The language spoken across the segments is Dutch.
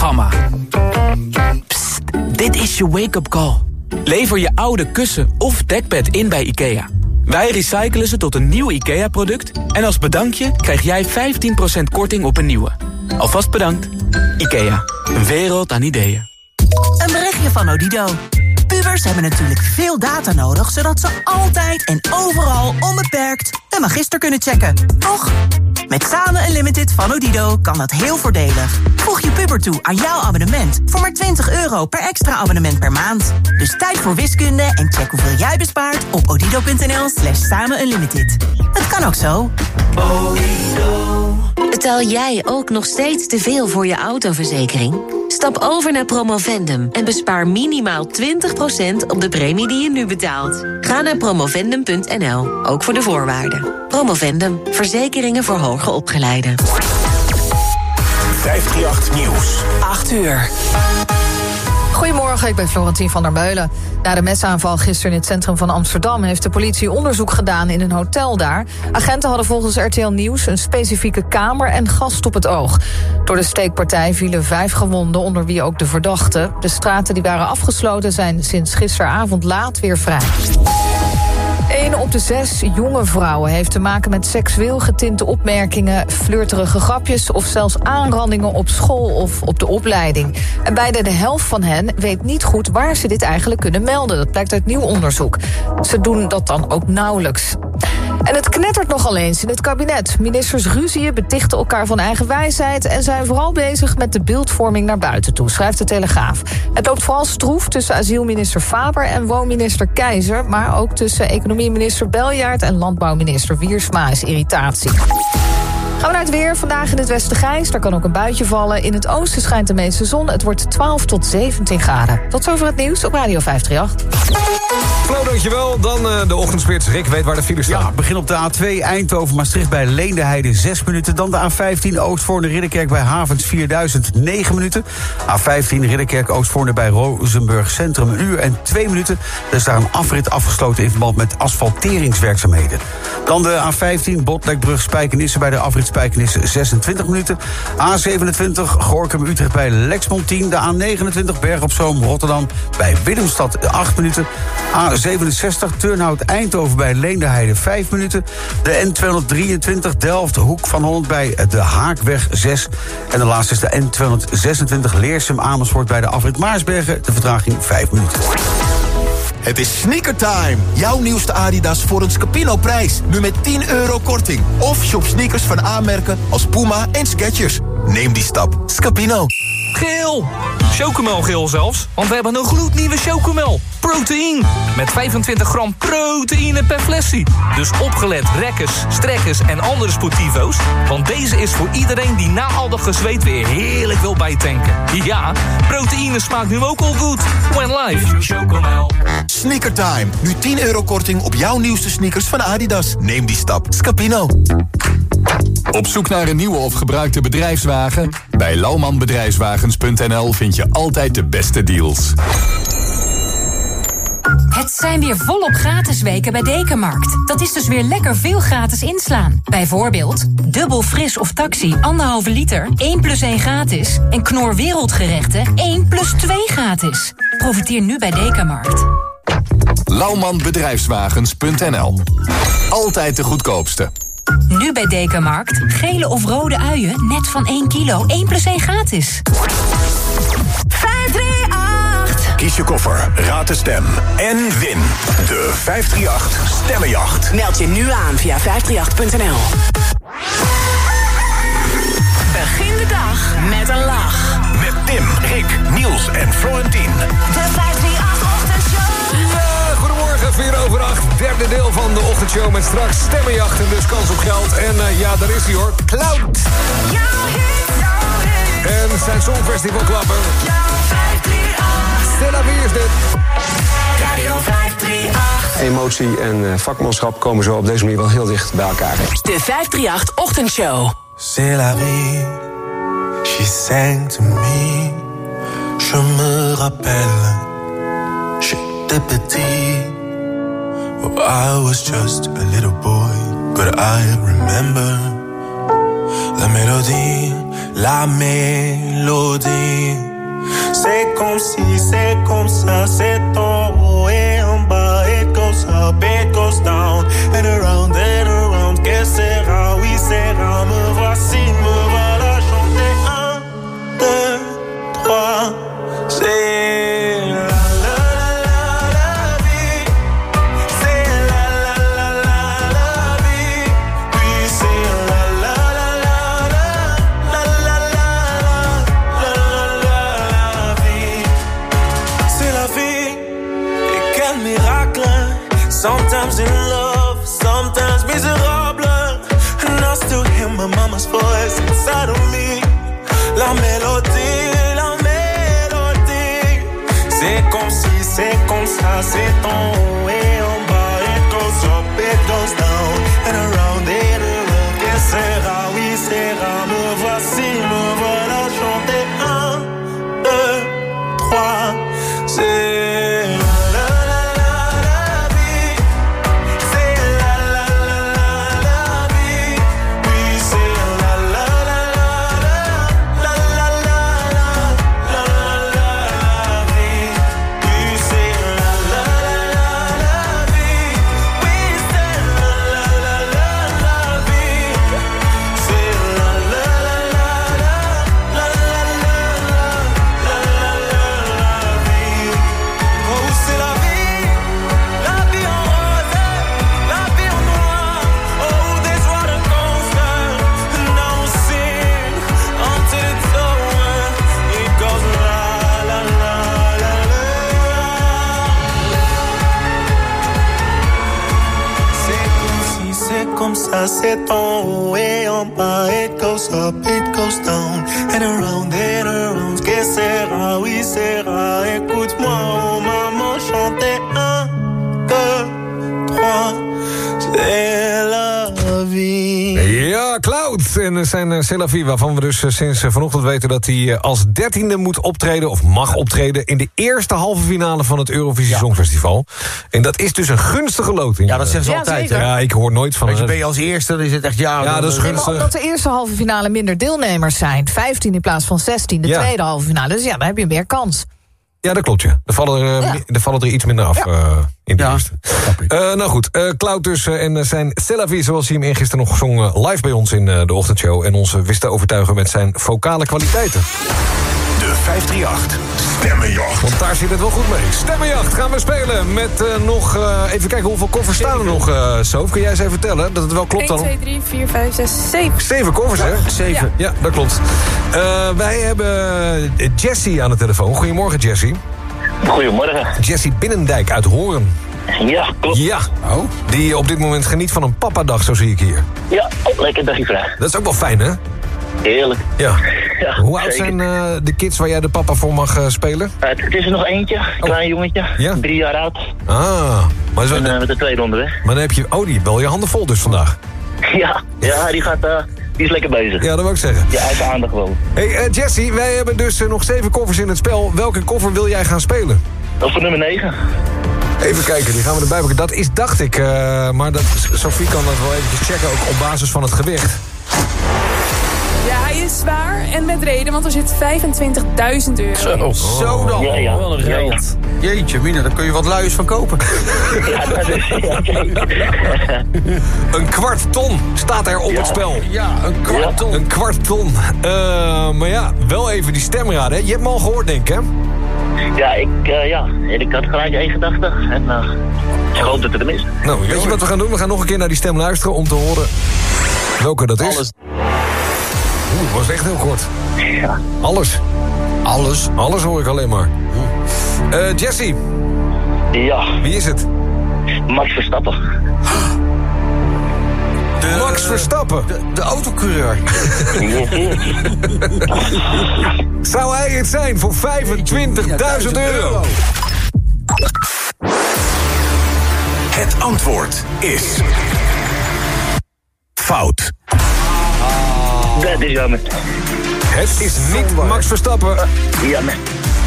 Gamma. Psst, dit is je wake-up call. Lever je oude kussen of dekbed in bij IKEA. Wij recyclen ze tot een nieuw IKEA-product... en als bedankje krijg jij 15% korting op een nieuwe. Alvast bedankt. IKEA, een wereld aan ideeën. Een berichtje van Odido. Pubers hebben natuurlijk veel data nodig... zodat ze altijd en overal onbeperkt een magister kunnen checken. Toch? Met Samen Unlimited van Odido kan dat heel voordelig. Voeg je puber toe aan jouw abonnement... voor maar €20 per extra abonnement per maand. Dus tijd voor wiskunde en check hoeveel jij bespaart... op odido.nl/samenunlimited. Het kan ook zo. Betaal jij ook nog steeds te veel voor je autoverzekering? Stap over naar Promovendum en bespaar minimaal 20% op de premie die je nu betaalt. Ga naar promovendum.nl, ook voor de voorwaarden. Promovendum, verzekeringen voor hoger opgeleiden. 538 Nieuws. 8 uur. Goedemorgen, ik ben Florentien van der Meulen. Na de mesaanval gisteren in het centrum van Amsterdam... heeft de politie onderzoek gedaan in een hotel daar. Agenten hadden volgens RTL Nieuws een specifieke kamer en gast op het oog. Door de steekpartij vielen 5 gewonden, onder wie ook de verdachte. De straten die waren afgesloten zijn sinds gisteravond laat weer vrij. 1 op de 6 jonge vrouwen heeft te maken met seksueel getinte opmerkingen... flirterige grapjes of zelfs aanrandingen op school of op de opleiding. En bijna de helft van hen weet niet goed waar ze dit eigenlijk kunnen melden. Dat blijkt uit nieuw onderzoek. Ze doen dat dan ook nauwelijks. En het knettert nogal eens in het kabinet. Ministers ruzieën, betichten elkaar van eigen wijsheid... en zijn vooral bezig met de beeldvorming naar buiten toe, schrijft de Telegraaf. Het loopt vooral stroef tussen asielminister Faber en woonminister Keizer... maar ook tussen economieminister Beljaard en landbouwminister Wiersma is irritatie. Gaan we naar het weer. Vandaag in het westen grijs. Daar kan ook een buitje vallen. In het oosten schijnt de meeste zon. Het wordt 12 tot 17 graden. Tot zover het nieuws op Radio 538. Flo, dankjewel. Dan de ochtendspits. Rick weet waar de files staan. Ja, begin op de A2 Eindhoven-Maastricht bij Leendeheide 6 minuten. Dan de A15 Oostvoorne-Ridderkerk bij Havens 4000 9 minuten. A15 Ridderkerk-Oostvoorne bij Rozenburg Centrum 1 uur en 2 minuten. Er is daar een afrit afgesloten in verband met asfalteringswerkzaamheden. Dan de A15 Botlekbrug-Spijkenisse bij de afrit Spijkenisse 26 minuten. A27 Gorinchem-Utrecht bij Lexmond 10. De A29 Berg op Zoom Rotterdam bij Willemstad 8 minuten. A67 Turnhout-Eindhoven bij Leendeheide 5 minuten. De N223 Delft Hoek van Holland bij de Haakweg 6. En de laatste is de N226 Leersum-Amersfoort bij de afrit Maarsbergen. De vertraging 5 minuten. Het is sneakertime. Jouw nieuwste Adidas voor een Scapino-prijs. Nu met €10 korting. Of shop sneakers van aanmerken als Puma en Skechers. Neem die stap. Scapino. Geel! Chocomelgeel zelfs, want we hebben een gloednieuwe Chocomel. Proteïne. Met 25 gram proteïne per flesje. Dus opgelet rekkers, strekkers en andere sportivo's. Want deze is voor iedereen die na al dat gezweet weer heerlijk wil bijtanken. Ja, proteïne smaakt nu ook al goed. When life. Chocomel. Sneakertime. Nu €10 korting op jouw nieuwste sneakers van Adidas. Neem die stap. Scapino. Op zoek naar een nieuwe of gebruikte bedrijfswagen? Bij lauwmanbedrijfswagens.nl vind je altijd de beste deals. Het zijn weer volop gratis weken bij Dekamarkt. Dat is dus weer lekker veel gratis inslaan. Bijvoorbeeld dubbel fris of taxi 1,5 liter, 1 + 1 gratis. En Knor Wereldgerechten 1 + 2 gratis. Profiteer nu bij Dekamarkt. Lauwmanbedrijfswagens.nl. Altijd de goedkoopste. Nu bij Dekamarkt gele of rode uien net van 1 kilo, 1 + 1 gratis. 538. Kies je koffer, raad de stem en win de 538 Stemmenjacht. Meld je nu aan via 538.nl. Begin de dag met een lach. Met Tim, Rick, Niels en Florentien. De 538-ochtendshow. Ja, goedemorgen, 4:08. Derde deel van de ochtendshow met straks stemmenjacht en dus kans op geld. En ja, daar is hij hoor. Cloud. En zijn Songfestival klapper. Stella, wie is dit? Radio 538. Emotie en vakmanschap komen zo op deze manier wel heel dicht bij elkaar. De 538-ochtendshow. C'est la vie, she sang to me. Je me rappelle, j'étais petit. Oh, I was just a little boy, but I remember la mélodie, la mélodie. C'est comme si, c'est comme ça, c'est en haut et en bas. It goes up, it goes down, and around, que sera, oui sera. Me voici, me voilà chanter 1, 2, 3. C'est la la la la vie. C'est la la la la la vie. Oui, c'est la la la la la la la la la la vie. C'est la vie. Et quel miracle. Sometimes in love, sometimes miserable. And I still hear my mama's voice inside of me. La mélodie, la mélodie. C'est comme si, c'est comme ça, c'est en haut et en bas. It goes up, it goes down, and around it around. Que sera, oui sera. Me voici, me voilà chanter 1, 2, 3. C'est la la la la vie. C'est la la la la la vie. Oui, c'est la la la la la la la la la la vie. Oui, c'est la la la la la vie. Oui, c'est la la la la la vie. C'est la la la la la la la la vie. Oh, c'est la vie en rose, la vie en noir. Oh, this roller coaster, now we sing until it's over. It goes la la la la la. C'est comme si, c'est comme ça, c'est en haut et en bas. It goes up, it goes down, and around, que sera, oui sera. Écoute-moi, oh maman, chanter 1, 2, 3. C'est la vie. Ja, Cloud en zijn C'est la vie, waarvan we dus sinds vanochtend weten dat hij als 13e moet optreden, of mag optreden, in de eerste halve finale van het Eurovisie Songfestival. En dat is dus een gunstige loting. Ja, dat zeggen ze altijd. zeker. Ja, ik hoor nooit van... Weet je, ben je als eerste, dan is het echt Ja, dat is Nee, maar gunstig. omdat de eerste halve finale minder deelnemers zijn. 15 in plaats van 16, de tweede halve finale. Dus ja, dan heb je meer kans. Ja, dat klopt, ja. Er vallen er iets minder af in de eerste. Nou goed, Cloud dus en zijn C'est la vie, zoals hij hem gisteren nog zong, live bij ons in de ochtendshow. En ons wist te overtuigen met zijn vocale kwaliteiten. De 538 Stemmenjacht. Want daar zit het wel goed mee. Stemmenjacht gaan we spelen met nog... even kijken, hoeveel koffers staan er nog, Sof? Kun jij eens even vertellen dat het wel klopt 1, dan? 2, 3, 4, 5, 6, 7. 7 koffers, hè? 7. Ja, dat klopt. Wij hebben Jessie aan de telefoon. Goedemorgen, Jessie. Goedemorgen. Jessie Binnendijk uit Hoorn. Ja, klopt. Ja, die op dit moment geniet van een papadag, zo zie ik hier. Ja, lekker dagje vrij. Dat is ook wel fijn, hè? Heerlijk. Ja. Hoe oud zeker. zijn de kids waar jij de papa voor mag spelen? Het is er nog eentje, een klein jongetje, 3 jaar oud. Maar zo, en met de tweede onderweg. Maar dan heb je, die hebt wel je handen vol dus vandaag. Ja, die is lekker bezig. Ja, dat wil ik zeggen. Ja, uit de aandacht wel. Hey Jessie, wij hebben dus nog 7 koffers in het spel. Welke koffer wil jij gaan spelen? Voor nummer 9. Even kijken, die gaan we erbij pakken. Dat is, dacht ik, maar Sophie kan dat wel eventjes checken, ook op basis van het gewicht. Ja, hij is zwaar en met reden, want er zit €25.000 in. Zo dan. Ja. Wat een geld. Jeetje, Mina, daar kun je wat luiers van kopen. Ja, dat is... Een kwart ton staat er op het spel. Ja, een kwart ton. Een kwart ton. Maar ja, wel even die stemraden. Je hebt hem al gehoord, denk ik, hè? Ja, ik had gelijk één gedachte. En ik hoop dat het hem is. Nou, weet je wat we gaan doen? We gaan nog een keer naar die stem luisteren om te horen welke dat is. Dat was echt heel kort. Ja. Alles hoor ik alleen maar. Jessie. Ja. Wie is het? Max Verstappen. Max Verstappen. De autocoureur. Zou hij het zijn voor €25.000? Het antwoord is... fout. Dat is jammer. Het is niet Max Verstappen. Jammer.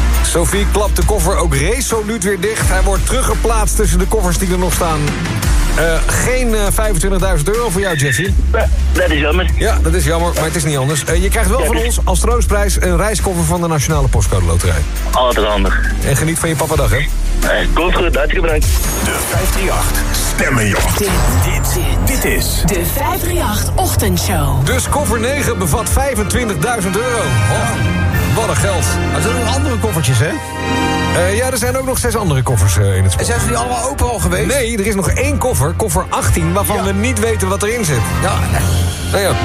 Sophie klapt de koffer ook resoluut weer dicht. Hij wordt teruggeplaatst tussen de koffers die er nog staan. Geen €25.000 voor jou, Jesse. Dat is jammer. Ja, dat is jammer, maar het is niet anders. Je krijgt wel van ons als troostprijs een reiskoffer van de Nationale Postcode Loterij. Altijd handig. En geniet van je papadag, hè? Komt goed, hartstikke bedankt. De 538 Stemmenjacht. Dit is de 538-ochtendshow. Dus koffer 9 bevat €25.000. Wat een geld. Er zijn nog andere koffertjes, hè? Ja, er zijn ook nog 6 andere koffers in het spel. En zijn ze die allemaal open al geweest? Nee, er is nog 1 koffer, koffer 18, waarvan we niet weten wat erin zit. Ja. Nou ja.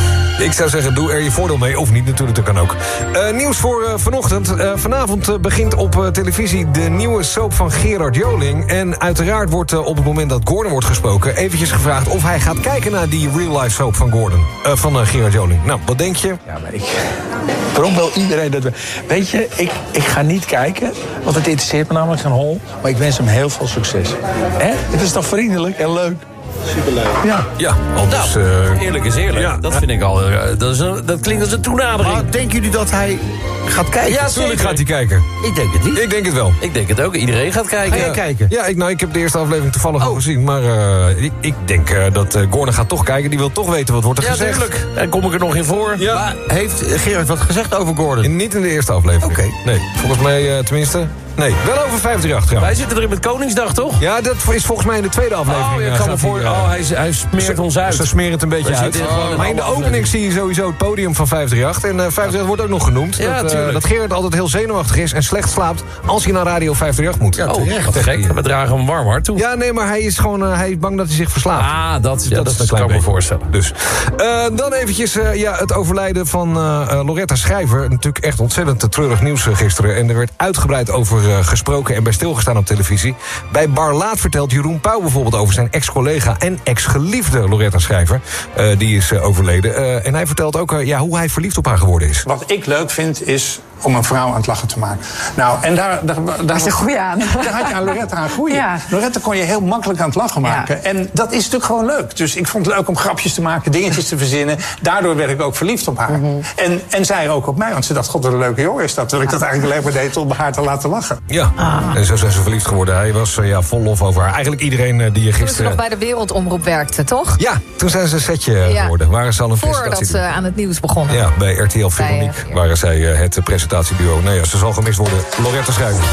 Ik zou zeggen, doe er je voordeel mee, of niet, natuurlijk, dat kan ook. Nieuws voor vanochtend. Vanavond begint op televisie de nieuwe soap van Gerard Joling. En uiteraard wordt op het moment dat Gordon wordt gesproken... eventjes gevraagd of hij gaat kijken naar die real-life soap van Gordon. Van Gerard Joling. Nou, wat denk je? Ja, maar waarom wil iedereen dat we... Weet je, ik ga niet kijken, want het interesseert me namelijk geen hol. Maar ik wens hem heel veel succes. Hè? Het is toch vriendelijk en leuk? Superleuk. Ja, anders... eerlijk is eerlijk. Ja. Dat vind ik al... dat klinkt als een toenadering. Maar denken jullie dat hij gaat kijken? Ja, natuurlijk gaat hij kijken. Ik denk het niet. Ik denk het wel. Ik denk het ook. Iedereen gaat kijken. Ga jij kijken? Ja, ik heb de eerste aflevering toevallig al gezien. Maar ik denk dat Gordon gaat toch kijken. Die wil toch weten wat wordt er gezegd. Ja, natuurlijk. En kom ik er nog in voor. Ja. Maar heeft Gerard wat gezegd over Gordon? Niet in de eerste aflevering. Oké. Nee, volgens mij tenminste... Nee, wel over 538 trouwens. Wij zitten erin met Koningsdag, toch? Ja, dat is volgens mij in de tweede aflevering. Oh, ik kan me voor... hij smeert ons uit. Ze smeren het een beetje uit. Maar in de opening zie je sowieso het podium van 538. En 538 wordt ook nog genoemd. Ja, dat Gerard altijd heel zenuwachtig is en slecht slaapt... als hij naar Radio 538 moet. Ja, terecht. Gek. We dragen hem warm hart toe. Ja, nee, maar hij is gewoon hij is bang dat hij zich verslaapt. Ah, dat is een klein beetje voorstellen. Dus. Dan eventjes het overlijden van Loretta Schrijver. Natuurlijk echt ontzettend treurig nieuws gisteren. En er werd uitgebreid over gesproken en bij stilgestaan op televisie. Bij Bar Laat vertelt Jeroen Pauw bijvoorbeeld over zijn ex-collega en ex-geliefde Loretta Schrijver. Die is overleden. En hij vertelt ook hoe hij verliefd op haar geworden is. Wat ik leuk vind is om een vrouw aan het lachen te maken. Nou, en daar is een goeie aan. Daar had je aan Loretta een goeie. Ja. Loretta kon je heel makkelijk aan het lachen maken. Ja. En dat is natuurlijk gewoon leuk. Dus ik vond het leuk om grapjes te maken, dingetjes te verzinnen. Daardoor werd ik ook verliefd op haar. En zij ook op mij, want ze dacht, god, wat een leuke jongen is dat. Terwijl ik dat eigenlijk alleen maar deed om haar te laten lachen. Ja, en zo zijn ze verliefd geworden. Hij was vol lof over haar. Eigenlijk iedereen die je gisteren... Toen ze nog bij de Wereldomroep werkte, toch? Ja, toen zijn ze een setje geworden. Waren ze al een voordat ze aan het nieuws begonnen. Ja, bij RTL Veronique waren zij het presentatieduo. Nou ja, ze zal gemist worden. Loretta Schrijver.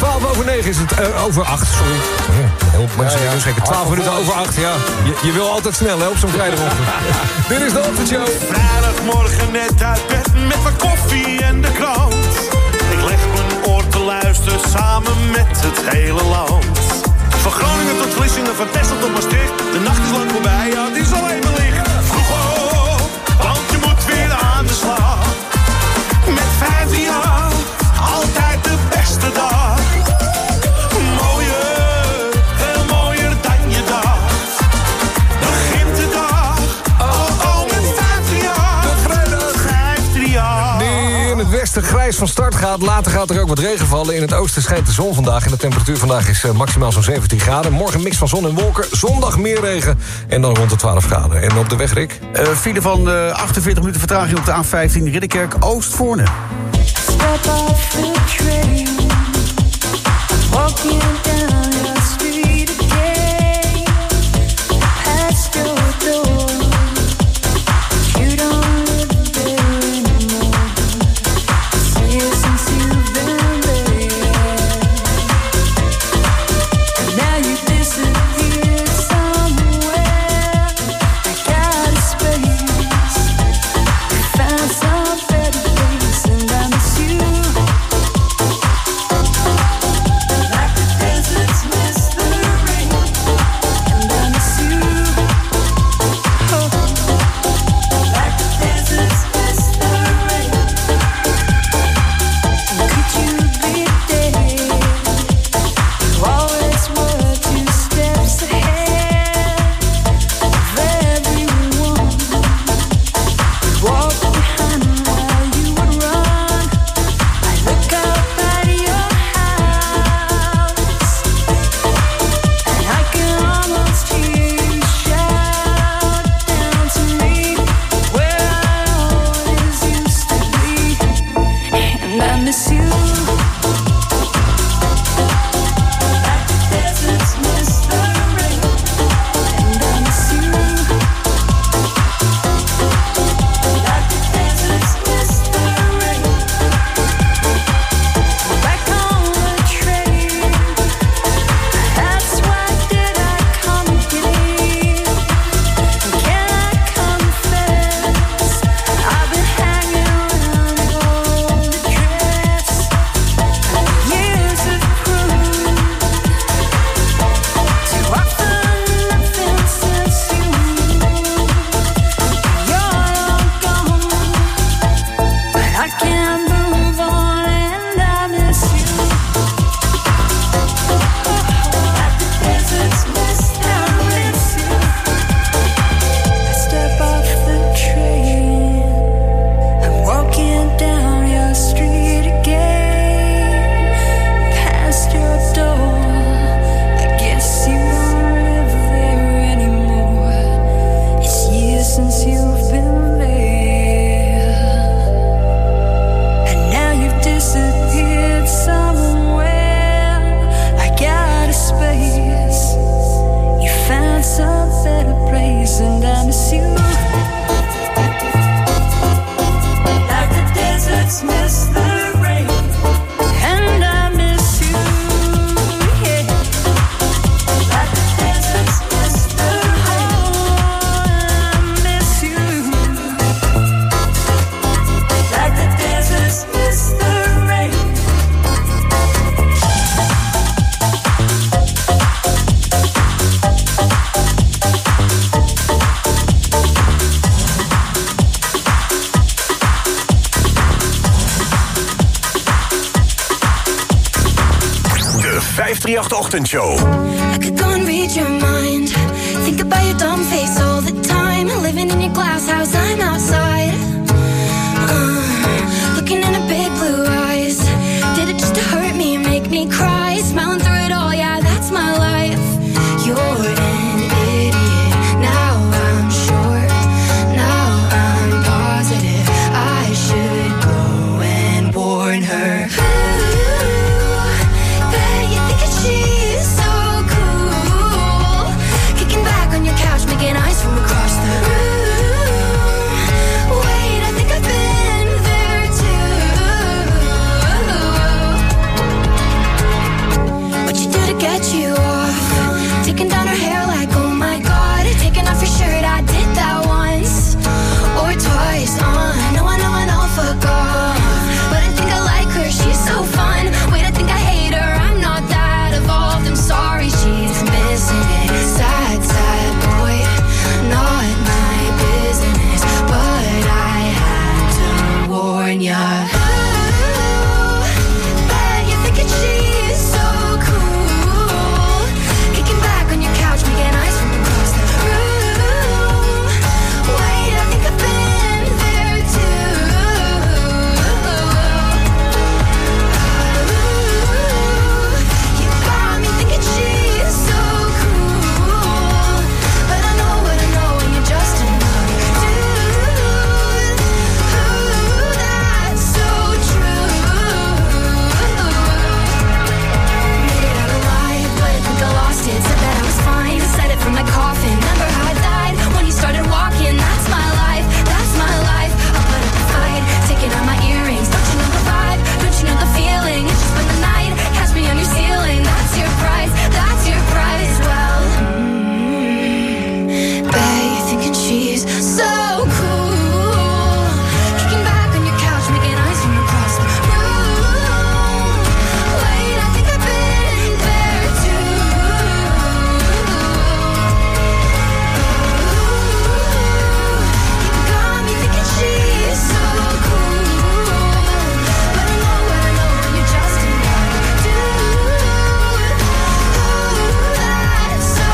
9:12 is het... over 8, sorry. Heel mensen schrikken. 12 minuten over 8, ja. Je wil altijd snel, hè, op zo'n vrijdagochtend. Dit is de ochtendshow. Vrijdagmorgen net uit bed met wat koffie en de krant. Ik leg mijn oor te luisteren samen met het hele land. Van Groningen tot Vlissingen, van Texel tot Maastricht. De nacht is lang voorbij, ja, het is al even licht. Vroeg op, want je moet weer aan de slag. Met 5 jaar, altijd de beste dag. Mooier, veel mooier dan je dacht. Begint de dag, oh, met 5 jaar. De vrijdag. 5 jaar. Die in het westen grijs van start gaat. Later gaat er ook wat regen vallen. In het oosten schijnt de zon vandaag. En de temperatuur vandaag is maximaal zo'n 17 graden. Morgen mix van zon en wolken. Zondag meer regen. En dan rond de 12 graden. En op de weg, Rick? File van 48 minuten vertraging op de A15 Ridderkerk Oost-Voorne. Step off the train, walking down your street again, past your door. You don't live there anymore. See you since you've been there, and now you disappeared somewhere. I got a space, found some better place, and I miss you. Like the deserts miss the rain, and I miss you. Oh, like the deserts miss the rain. Could you be there? You always were 2 steps ahead of everyone. Walk behind while you would run. I look up at your house, and I can almost hear you shout down to me where I always used to be, and I miss you. Like the deserts miss the rain, 538-ochtendshow. I could go and read your mind. Think about your dumb face all the time. Living in your glass house, I'm outside. Looking in her big blue eyes. Did it just to hurt me, make me cry? Smiling through it all, yeah, that's my life. You're an idiot. Now I'm sure. Now I'm positive. I should go and warn her. She's so cool. Kicking back on your couch, making eyes from across the room. Wait, I think I've been there too. What you do to get you off? Taking down her hair like, oh my god. Taking off your shirt, I did that once or twice. I know, fuck off. But I think I like her, she's so fun. Wait, I think I hate her, I'm not that evolved. I'm sorry, she's missing it. Sad, sad boy, not my business. But I had to warn ya. Ooh, bet you're thinking she's so cool. Kicking back on your couch, making eyes from across the room. Wait, I think I've been there too. You got me thinking she's so cool. But I know what I know, and you're just another dude. Ooh, that's so true. Made it out alive, but I think I lost it. Said that I was fine, said it from my coffin. Remember how I died when you started walking? That's my life, that's my life. I'll put up a fight, taking out my earrings. Don't you know the vibe? Don't you know the feeling? It's just been the night, catch me on your ceiling. That's your price, that's your price. Well, bet you're thinking she's so cool. Kicking back on your couch, making eyes from across the room. Wait, I think I've been there too. You got me thinking she's so cool. But I know what I know, and you're just another dude. Ooh, that's so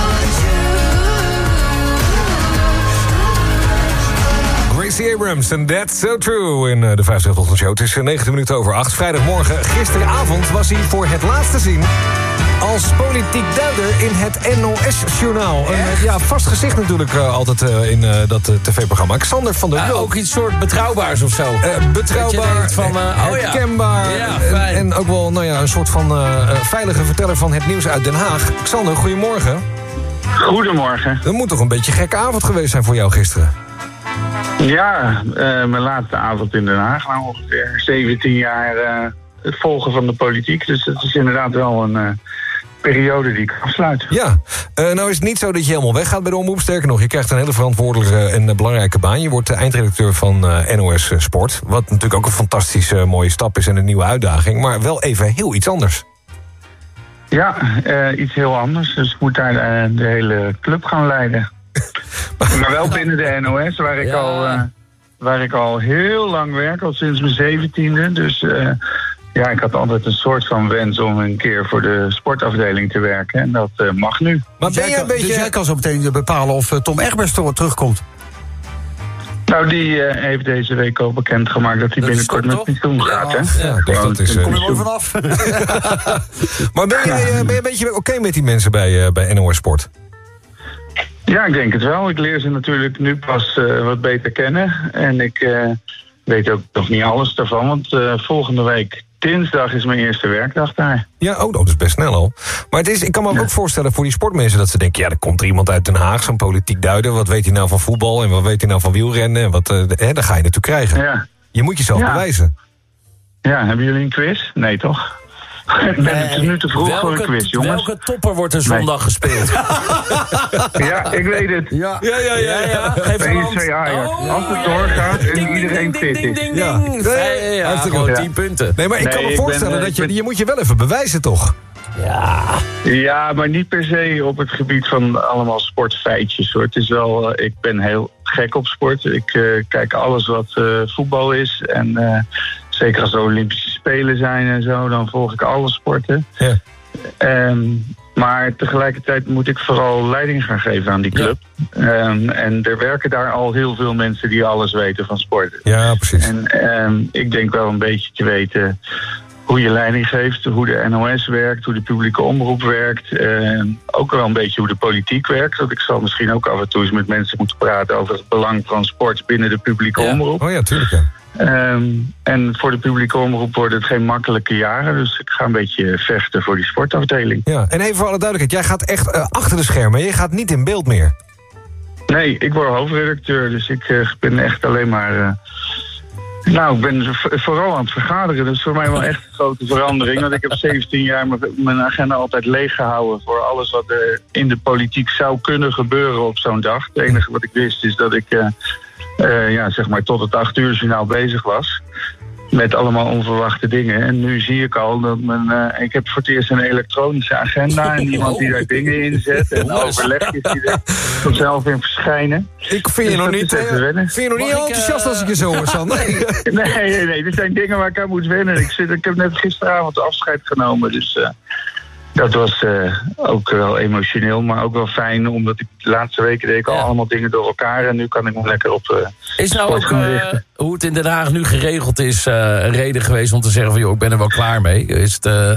true. Gracie Abrams en That's So True in de 538-ochtendshow. Het is 19 minuten over 8. Vrijdagmorgen. Gisteravond was hij voor het laatst te zien als politiek duider in het NOS-journaal. Een vast gezicht natuurlijk altijd in dat tv-programma. Xander van der Wulp. Ook iets soort betrouwbaars of zo. Betrouwbaar, herkenbaar. En ook wel een soort van veilige verteller van het nieuws uit Den Haag. Xander, goedemorgen. Goedemorgen. Dat moet toch een beetje een gekke avond geweest zijn voor jou gisteren? Ja, mijn laatste avond in Den Haag. Nou, ongeveer 17 jaar het volgen van de politiek. Dus het is inderdaad wel een periode die ik afsluit. Ja, nou is het niet zo dat je helemaal weggaat bij de omroep. Sterker nog, je krijgt een hele verantwoordelijke en belangrijke baan. Je wordt eindredacteur van NOS Sport. Wat natuurlijk ook een fantastische mooie stap is en een nieuwe uitdaging. Maar wel even heel iets anders. Ja, iets heel anders. Dus ik moet daar de hele club gaan leiden. Maar wel binnen de NOS, waar ik al heel lang werk, al sinds mijn 17e. Dus ik had altijd een soort van wens om een keer voor de sportafdeling te werken. En dat mag nu. Maar ben jij een beetje... Dus jij kan zo meteen bepalen of Tom Egbers terugkomt? Nou, die heeft deze week al bekendgemaakt dat hij binnenkort met pensioen gaat. Hè? Ja, dus dat is, kom je er vanaf. Maar ben je een beetje oké met die mensen bij NOS Sport? Ja, ik denk het wel. Ik leer ze natuurlijk nu pas wat beter kennen. En ik weet ook nog niet alles daarvan. Want volgende week dinsdag is mijn eerste werkdag daar. Ja, dat is best snel al. Maar ik kan me ook voorstellen voor die sportmensen dat ze denken... ja, er komt er iemand uit Den Haag, zo'n politiek duider. Wat weet hij nou van voetbal en wat weet hij nou van wielrennen? Dat ga je natuurlijk krijgen. Ja. Je moet jezelf bewijzen. Ja, hebben jullie een quiz? Nee, toch? Het is nu te vroeg voor een quiz, jongens. Welke topper wordt er zondag gespeeld? Ja, ik weet het. Ja. PSV Ajax. Als het doorgaat en iedereen fit is. Ja, gewoon 10 punten. Nee, maar ik kan me voorstellen dat je moet je wel even bewijzen, toch? Ja, maar niet per se op het gebied van allemaal sportfeitjes, hoor. Het is wel, ik ben heel gek op sport. Ik kijk alles wat voetbal is. En zeker als er Olympische Spelen zijn en zo, dan volg ik alle sporten. Ja. Maar tegelijkertijd moet ik vooral leiding gaan geven aan die club. En er werken daar al heel veel mensen die alles weten van sport. Ja, precies. En ik denk wel een beetje te weten hoe je leiding geeft, hoe de NOS werkt, hoe de publieke omroep werkt. Ook wel een beetje hoe de politiek werkt. Want ik zal misschien ook af en toe eens met mensen moeten praten over het belang van sport binnen de publieke omroep. Oh ja, tuurlijk. Ja. En voor de publieke omroep worden het geen makkelijke jaren. Dus ik ga een beetje vechten voor die sportafdeling. Ja, en even voor alle duidelijkheid, jij gaat echt achter de schermen. Je gaat niet in beeld meer. Nee, ik word hoofdredacteur. Dus ik ben echt alleen maar... ik ben vooral aan het vergaderen. Dat is voor mij wel echt een grote verandering. Want ik heb 17 jaar mijn agenda altijd leeggehouden voor alles wat er in de politiek zou kunnen gebeuren op zo'n dag. Het enige wat ik wist is dat ik zeg maar tot het 8 uur journaal bezig was. Met allemaal onverwachte dingen. En nu zie ik al dat ik heb voor het eerst een elektronische agenda. En iemand die daar dingen in zet. En overlegjes die er vanzelf in verschijnen. Ik vind je nog niet heel enthousiast als ik je zo hoor, Sander. Nee. Er zijn dingen waar ik aan moet wennen. Ik heb net gisteravond afscheid genomen. Dus dat was ook wel emotioneel, maar ook wel fijn. Omdat ik de laatste weken deed ik al allemaal dingen door elkaar. En nu kan ik me lekker op is nou ook hoe het in Den Haag nu geregeld is een reden geweest om te zeggen van joh, ik ben er wel klaar mee? Is het...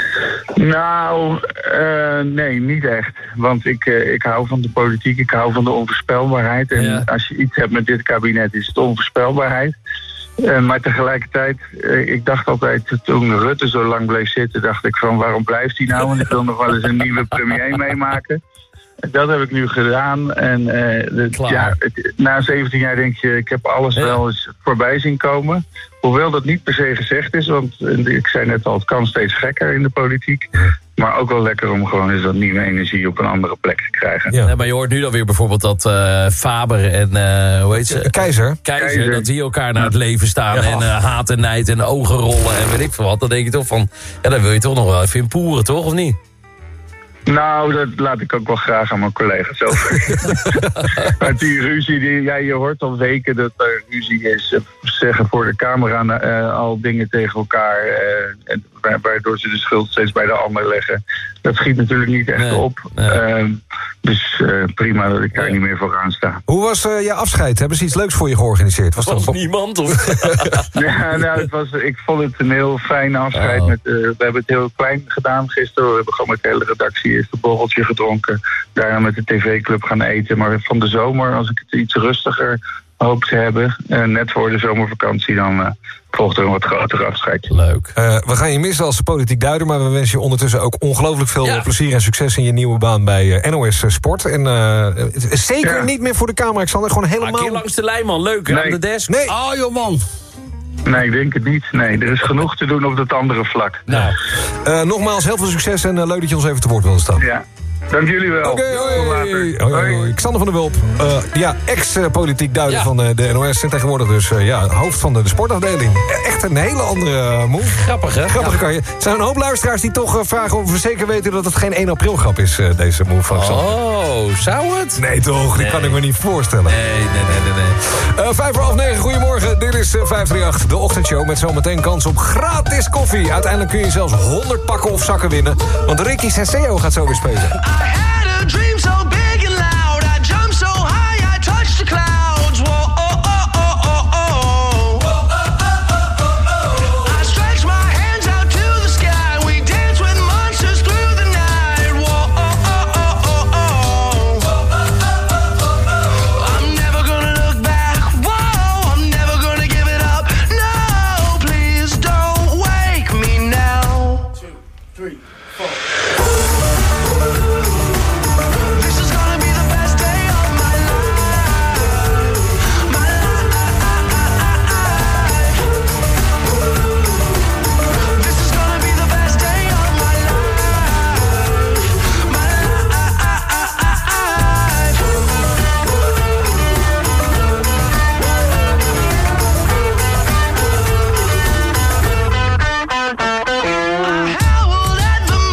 Nee, niet echt. Want ik hou van de politiek, ik hou van de onvoorspelbaarheid. En als je iets hebt met dit kabinet is het onvoorspelbaarheid. Maar tegelijkertijd, ik dacht altijd, toen Rutte zo lang bleef zitten, dacht ik van waarom blijft hij nou? Want ik wil nog wel eens een nieuwe premier meemaken. Dat heb ik nu gedaan. En na 17 jaar denk je, ik heb alles wel eens voorbij zien komen. Hoewel dat niet per se gezegd is, want ik zei net al, het kan steeds gekker in de politiek. Maar ook wel lekker om gewoon eens wat nieuwe energie op een andere plek te krijgen. Ja, maar je hoort nu dan weer bijvoorbeeld dat Faber en hoe heet ze? Keizer, dat die elkaar naar het leven staan. En haat en nijd en ogen rollen en weet ik veel wat. Dan denk je toch van, daar wil je toch nog wel even in poeren, toch? Of niet? Nou, dat laat ik ook wel graag aan mijn collega's over. Met die ruzie, je hoort al weken dat er ruzie is. Zeggen voor de camera al dingen tegen elkaar. Waardoor ze de schuld steeds bij de ander leggen. Dat schiet natuurlijk niet echt op. Dus prima dat ik daar niet meer voor aan sta. Hoe was je afscheid? Hebben ze iets leuks voor je georganiseerd? Was niemand? Of? Ik vond het een heel fijn afscheid. We hebben het heel klein gedaan gisteren. We hebben gewoon met de hele redactie eerst een borreltje gedronken. Daarna met de tv-club gaan eten. Maar van de zomer, als ik het iets rustiger hoop te hebben, net voor de zomervakantie, dan volgt er een wat groter afscheid. Leuk. We gaan je missen als politiek duider, maar we wensen je ondertussen ook ongelooflijk veel plezier en succes in je nieuwe baan bij NOS Sport. En zeker niet meer voor de camera, Alexander. Gewoon helemaal... Een keer langs de lijn, man. Leuk, aan de desk. Nee. Oh, joh, man. Nee, ik denk het niet. Nee, er is genoeg te doen op dat andere vlak. Nou. Nogmaals, heel veel succes en leuk dat je ons even te woord wilde staan. Ja. Dank jullie wel. Oké, hoi. Xander van der Wulp, ex-politiek duider van de NOS... en tegenwoordig dus hoofd van de sportafdeling. Echt een hele andere move. Grappig, hè? Grappige kan je. Er zijn een hoop luisteraars die toch vragen of we zeker weten... dat het geen 1 april grap is, deze move van Xander. Oh, zou het? Nee toch, die kan ik me niet voorstellen. Nee. 9:05, goedemorgen. Dit is 538, de ochtendshow... met zometeen kans op gratis koffie. Uiteindelijk kun je zelfs 100 pakken of zakken winnen... want Ricky Senseo gaat zo weer spelen. I had a dream so big and loud. I jumped so high, I touched the clouds. Whoa, oh, oh, oh, oh, oh. Whoa, oh, oh, oh, oh, oh. I stretched my hands out to the sky. We danced with monsters through the night. Whoa, oh, oh, oh, oh, oh. Whoa, oh, oh, oh, oh. I'm never gonna look back. Whoa, I'm never gonna give it up. No, please don't wake me now. 2, 3, 4. I howled at the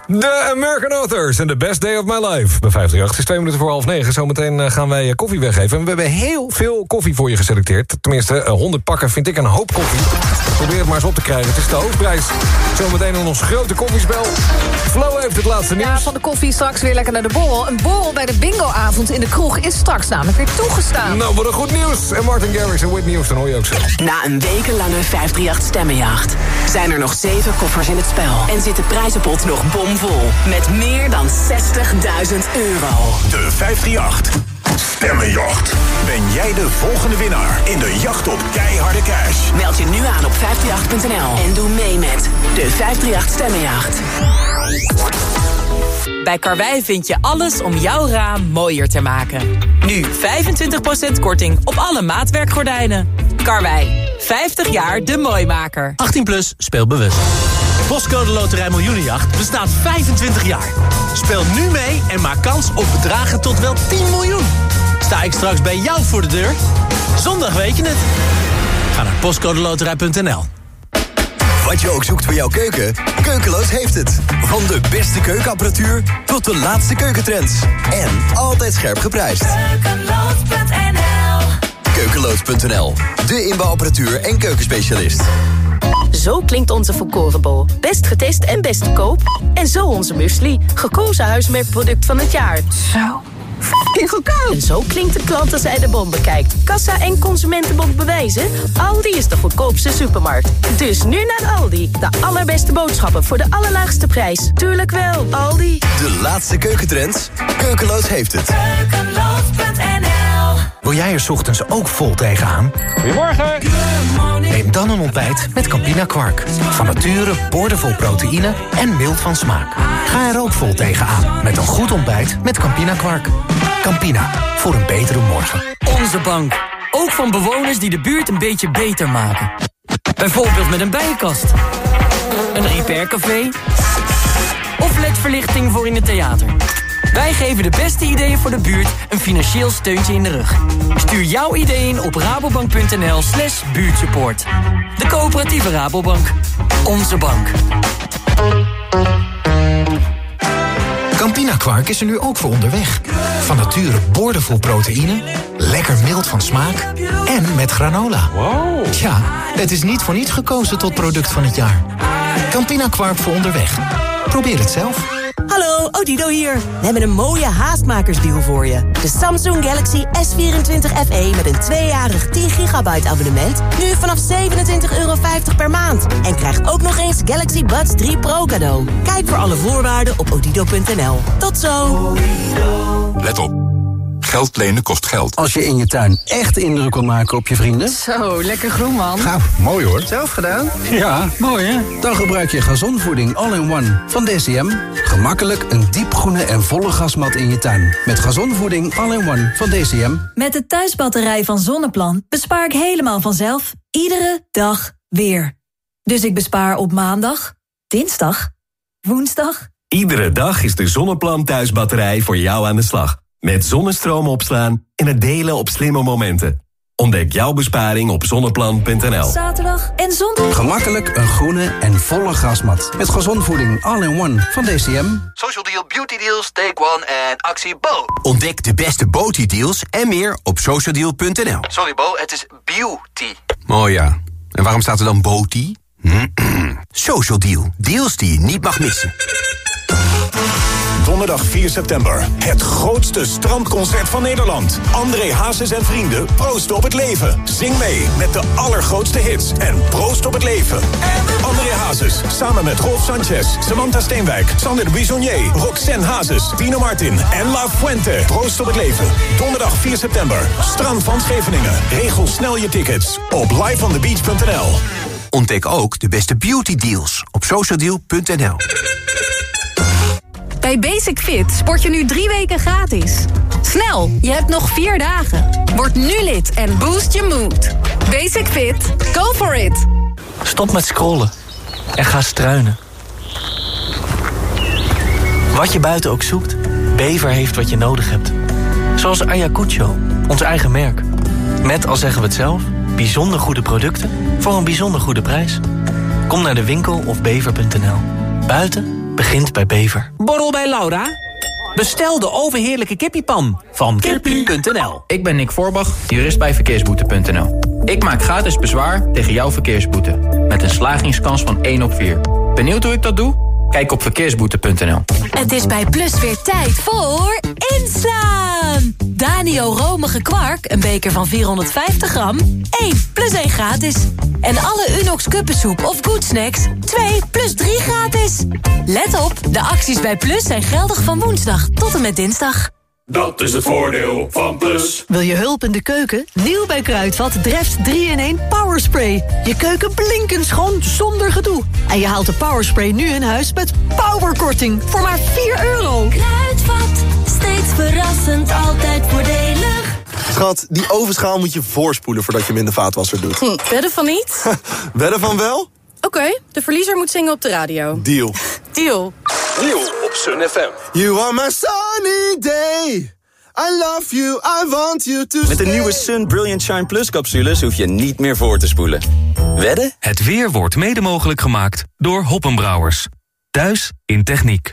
De American Authors en The Best Day of My Life. Bij 538 het is 2 minuten voor half 9. Zometeen gaan wij koffie weggeven. En we hebben heel veel koffie voor je geselecteerd. Tenminste, 100 pakken vind ik een hoop koffie. Probeer het maar eens op te krijgen. Het is de hoofdprijs. Zometeen in ons grote koffiespel. Flo heeft het laatste nieuws. Ja, van de koffie straks weer lekker naar de borrel. Een borrel bij de bingoavond in de kroeg is straks namelijk weer toegestaan. Nou, wat een goed nieuws. En Martin Garrix en Whitney Houston hoor je ook zo. Na een wekenlange 538 stemmenjacht zijn er nog 7 koffers in het spel. En zit de prijzenpot nog bomvol. Met meer dan €60.000. De 538 Stemmenjacht. Ben jij de volgende winnaar in de jacht op keiharde cash? Meld je nu aan op 538.nl en doe mee met de 538 Stemmenjacht. Bij Karwei vind je alles om jouw raam mooier te maken. Nu 25% korting op alle maatwerkgordijnen. Karwei, 50 jaar de mooimaker. 18+, speel bewust. De Postcode Loterij Miljoenenjacht bestaat 25 jaar. Speel nu mee en maak kans op bedragen tot wel 10 miljoen. Sta ik straks bij jou voor de deur? Zondag weet je het. Ga naar postcodeloterij.nl. Wat je ook zoekt voor jouw keuken, Keukeloos heeft het. Van de beste keukenapparatuur tot de laatste keukentrends. En altijd scherp geprijsd. Keukeloos.nl. Keukeloos.nl, de inbouwapparatuur en keukenspecialist. Zo klinkt onze volkorenbol. Best getest en best te koop. En zo onze muesli. Gekozen huismerkproduct van het jaar. Zo goedkoop. En zo klinkt het klant als hij de bon bekijkt. Kassa en Consumentenbond bewijzen. Aldi is de goedkoopste supermarkt. Dus nu naar Aldi. De allerbeste boodschappen voor de allerlaagste prijs. Tuurlijk wel, Aldi. De laatste keukentrends, Keukeloos heeft het. Keukeloos.nl. Wil jij er 's ochtends ook vol tegenaan? Goedemorgen. Neem dan een ontbijt met Campina Kwark. Van nature boordevol proteïne en mild van smaak. Ga er ook vol tegenaan met een goed ontbijt met Campina Kwark. Campina, voor een betere morgen. Onze bank. Ook van bewoners die de buurt een beetje beter maken. Bijvoorbeeld met een bijenkast. Een repaircafé. Of ledverlichting voor in het theater. Wij geven de beste ideeën voor de buurt een financieel steuntje in de rug. Stuur jouw idee in op rabobank.nl/buurtsupport. De coöperatieve Rabobank. Onze bank. Campina Kwark is er nu ook voor onderweg. Van nature boordevol proteïne, lekker mild van smaak en met granola. Wow. Ja, het is niet voor niets gekozen tot product van het jaar. Campina Kwark voor onderweg. Probeer het zelf. Hallo, Odido hier. We hebben een mooie haastmakersdeal voor je. De Samsung Galaxy S24 FE met een 2-jarig 10 gigabyte abonnement. Nu vanaf €27,50 per maand. En krijg ook nog eens Galaxy Buds 3 Pro cadeau. Kijk voor alle voorwaarden op odido.nl. Tot zo. Let op. Geld lenen kost geld. Als je in je tuin echt indruk wil maken op je vrienden. Zo, lekker groen, man. Gaaf, mooi hoor. Zelf gedaan? Ja, mooi hè? Dan gebruik je gazonvoeding all-in-one van DCM. Gemakkelijk een diepgroene en volle gasmat in je tuin. Met gazonvoeding all-in-one van DCM. Met de thuisbatterij van Zonneplan bespaar ik helemaal vanzelf. Iedere dag weer. Dus ik bespaar op maandag, dinsdag, woensdag. Iedere dag is de Zonneplan thuisbatterij voor jou aan de slag. Met zonnestroom opslaan en het delen op slimme momenten. Ontdek jouw besparing op zonneplan.nl. Zaterdag en zondag. Gemakkelijk een groene en volle gasmat. Met gazonvoeding all-in-one van DCM. Social Deal, Beauty Deals, Take One en actie Bo. Ontdek de beste beauty deals en meer op socialdeal.nl. Sorry Bo, het is beauty. Oh ja, en waarom staat er dan beauty? Social Deal, deals die je niet mag missen. Donderdag 4 september. Het grootste strandconcert van Nederland. André Hazes en vrienden proosten op het leven. Zing mee met de allergrootste hits en proost op het leven. André Hazes, samen met Rolf Sanchez, Samantha Steenwijk, Sander de Bisonnier, Roxanne Hazes, Pino Martin en La Fuente. Proost op het leven. Donderdag 4 september. Strand van Scheveningen. Regel snel je tickets op liveonthebeach.nl. Ontdek ook de beste beauty deals op socialdeal.nl. Bij Basic Fit sport je nu 3 weken gratis. Snel, je hebt nog 4 dagen. Word nu lid en boost je mood. Basic Fit, go for it. Stop met scrollen en ga struinen. Wat je buiten ook zoekt, Bever heeft wat je nodig hebt. Zoals Ayacucho, ons eigen merk. Met, al zeggen we het zelf, bijzonder goede producten voor een bijzonder goede prijs. Kom naar de winkel of bever.nl. Buiten begint bij Bever. Borrel bij Laura? Bestel de overheerlijke kippiepan van kippie.nl. Ik ben Nick Voorbach, jurist bij verkeersboete.nl. Ik maak gratis bezwaar tegen jouw verkeersboete. Met een slagingskans van 1 op 4. Benieuwd hoe ik dat doe? Kijk op verkeersboete.nl. Het is bij Plus weer tijd voor inslaan. Danio romige kwark, een beker van 450 gram. 1 plus 1 gratis. En alle Unox kuppensoep of Good Snacks 2 plus 3 gratis. Let op, de acties bij Plus zijn geldig van woensdag tot en met dinsdag. Dat is het voordeel van Plus. Wil je hulp in de keuken? Nieuw bij Kruidvat Dreft 3-in-1 Powerspray. Je keuken blinkend schoon zonder gedoe. En je haalt de Powerspray nu in huis met powerkorting voor maar €4. Kruidvat, steeds verrassend, altijd voordelig. Schat, die ovenschaal moet je voorspoelen voordat je hem in de vaatwasser doet. Wedden van niet? Wedden van wel? Oké, de verliezer moet zingen op de radio. Deal. Deal. Nieuw op Sun FM. You are my sunny day. I love you, I want you to Met de nieuwe Sun Brilliant Shine Plus capsules hoef je niet meer voor te spoelen. Wedden? Het weer wordt mede mogelijk gemaakt door Hoppenbrouwers. Thuis in techniek.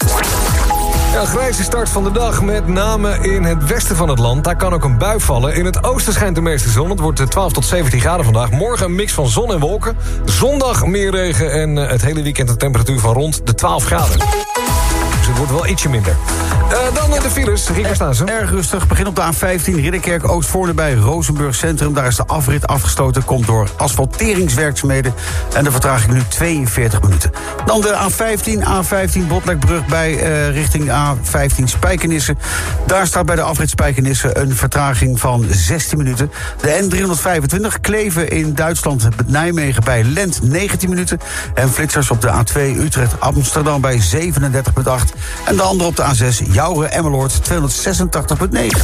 Ja, grijze start van de dag, met name in het westen van het land. Daar kan ook een bui vallen. In het oosten schijnt de meeste zon. Het wordt 12 tot 17 graden vandaag. Morgen een mix van zon en wolken. Zondag meer regen en het hele weekend een temperatuur van rond de 12 graden. Dus het wordt wel ietsje minder. Dan de files. Rick, waar staan ze? Erg rustig. Begin op de A15 Ridderkerk Oostvoorne bij Rozenburg Centrum. Daar is de afrit afgesloten. Komt door asfalteringswerkzaamheden. En de vertraging nu 42 minuten. Dan de A15 Botlekbrug bij richting A15 Spijkenisse. Daar staat bij de afrit Spijkenisse een vertraging van 16 minuten. De N325 Kleven in Duitsland Nijmegen bij Lent 19 minuten. En flitsers op de A2 Utrecht Amsterdam bij 37,8. En de andere op de A6 Jouren-Emmeloord 286,9.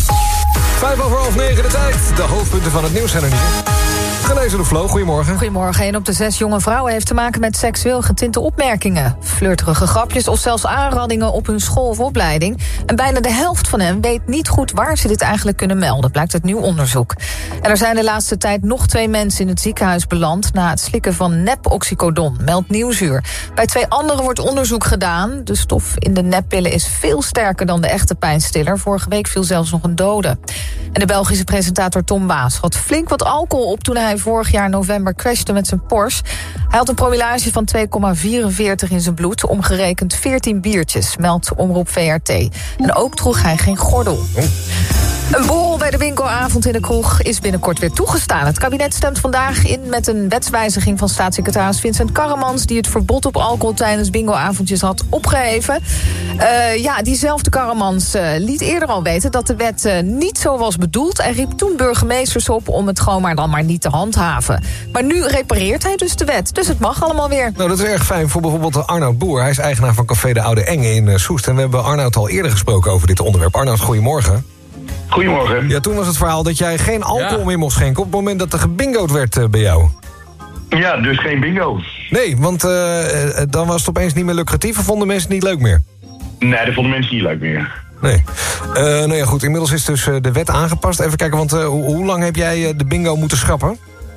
9:05 de tijd. De hoofdpunten van het nieuws zijn er niet. Gelezen door Flo, goedemorgen. Goedemorgen. 1 op de 6 jonge vrouwen heeft te maken met seksueel getinte opmerkingen. Flirterige grapjes of zelfs aanrandingen op hun school of opleiding. En bijna de helft van hen weet niet goed waar ze dit eigenlijk kunnen melden, blijkt uit nieuw onderzoek. En er zijn de laatste tijd nog 2 mensen in het ziekenhuis beland na het slikken van nep-oxycodon, meldt Nieuwsuur. Bij 2 anderen wordt onderzoek gedaan. De stof in de neppillen is veel sterker dan de echte pijnstiller. Vorige week viel zelfs nog een dode. En de Belgische presentator Tom Waas had flink wat alcohol op toen hij vorig jaar november crashte met zijn Porsche. Hij had een promillage van 2,44 in zijn bloed, omgerekend 14 biertjes, meldt Omroep VRT. En ook droeg hij geen gordel. Een borrel bij de winkelavond in de kroeg is binnenkort weer toegestaan. Het kabinet stemt vandaag in met een wetswijziging van staatssecretaris Vincent Karremans, die het verbod op alcohol tijdens bingoavondjes had opgeheven. Diezelfde Karremans liet eerder al weten dat de wet niet zo was bedoeld en riep toen burgemeesters op om het gewoon maar niet te handhaven. Maar nu repareert hij dus de wet, dus het mag allemaal weer. Nou, dat is erg fijn voor bijvoorbeeld Arnoud Boer. Hij is eigenaar van Café de Oude Enge in Soest. En we hebben Arnoud al eerder gesproken over dit onderwerp. Arnoud, goedemorgen. Goedemorgen. Ja, toen was het verhaal dat jij geen alcohol meer mocht schenken op het moment dat er gebingoed werd bij jou. Ja, dus geen bingo. Nee, want dan was het opeens niet meer lucratief of vonden mensen het niet leuk meer? Nee, dat vonden mensen niet leuk meer. Nee. Nou ja, goed, inmiddels is dus de wet aangepast. Even kijken, want hoe lang heb jij de bingo moeten schrappen?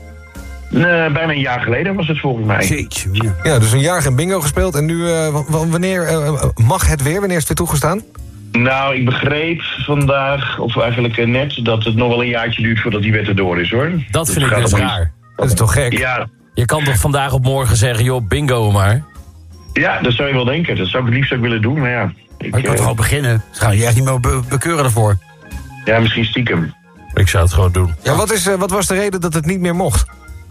Bijna een jaar geleden was het volgens mij. Jeetje. Ja, dus een jaar geen bingo gespeeld. En nu, wanneer mag het weer? Wanneer is het weer toegestaan? Nou, ik begreep vandaag, of eigenlijk net, dat het nog wel een jaartje duurt voordat die wet erdoor is, hoor. Dat vind ik dus raar. Dat is toch gek? Ja. Je kan toch vandaag op morgen zeggen, joh, bingo maar. Ja, dat zou je wel denken. Dat zou ik het liefst ook willen doen, maar ja. Ik kan toch al beginnen? Ze gaan je echt niet meer bekeuren ervoor. Ja, misschien stiekem. Ik zou het gewoon doen. Ja, wat was de reden dat het niet meer mocht?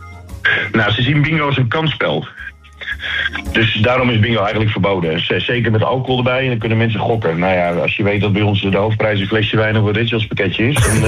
Nou, ze zien bingo als een kansspel. Dus daarom is bingo eigenlijk verboden. Zeker met alcohol erbij en dan kunnen mensen gokken. Nou ja, als je weet dat bij ons de hoofdprijs een flesje wijn of een Rituals pakketje is. Dan,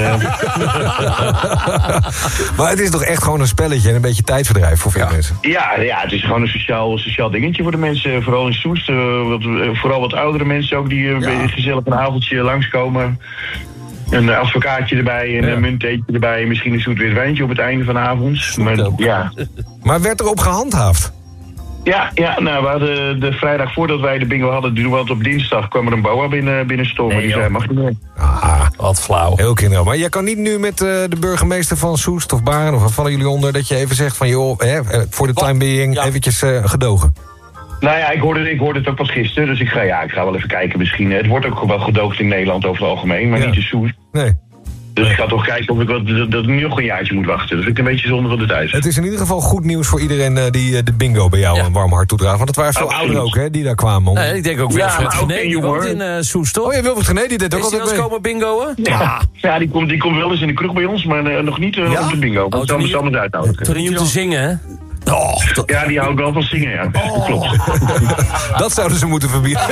Maar het is toch echt gewoon een spelletje en een beetje tijdverdrijf voor veel mensen? Ja, het is gewoon een sociaal dingetje voor de mensen. Vooral in Soest. Vooral wat oudere mensen ook die gezellig een avondje langskomen. Een advocaatje erbij en een munteetje erbij. Misschien een zoet wit wijntje op het einde van de avond. Maar werd erop gehandhaafd? Ja, nou, we hadden de vrijdag voordat wij de bingo hadden, doen we het op dinsdag, kwam er een boa binnenstormen. Die zei, mag niet meer. Ah, wat flauw. Heel kinderlijk. Maar jij kan niet nu met de burgemeester van Soest of Baren, of wat vallen jullie onder, dat je even zegt van, joh, voor de time being eventjes gedogen? Nou ja, ik hoorde het ook pas gisteren, dus ik ga wel even kijken misschien. Het wordt ook wel gedoogd in Nederland over het algemeen, maar niet te soes. Nee. Dus ik ga toch kijken of ik dat nu nog een jaartje moet wachten. Dus ik een beetje zonde van de tijd. Het is in ieder geval goed nieuws voor iedereen die de bingo bij jou een warm hart toedraagt. Want het waren veel ouderen ook, hè, die daar kwamen. Nee, ik denk ook Wilfred Gené, die woont in Soest, toch? Oh ja, Wilfred Gené, die deed ook altijd mee. Is die wel eens komen bingoen? Ja, die komt wel eens in de kroeg bij ons, maar nog niet op de bingo. Dat zal me eens uithouden. Toen om te zingen, hè? Ja, die hou ik wel van zingen, ja. Dat klopt. Dat zouden ze moeten verbieden.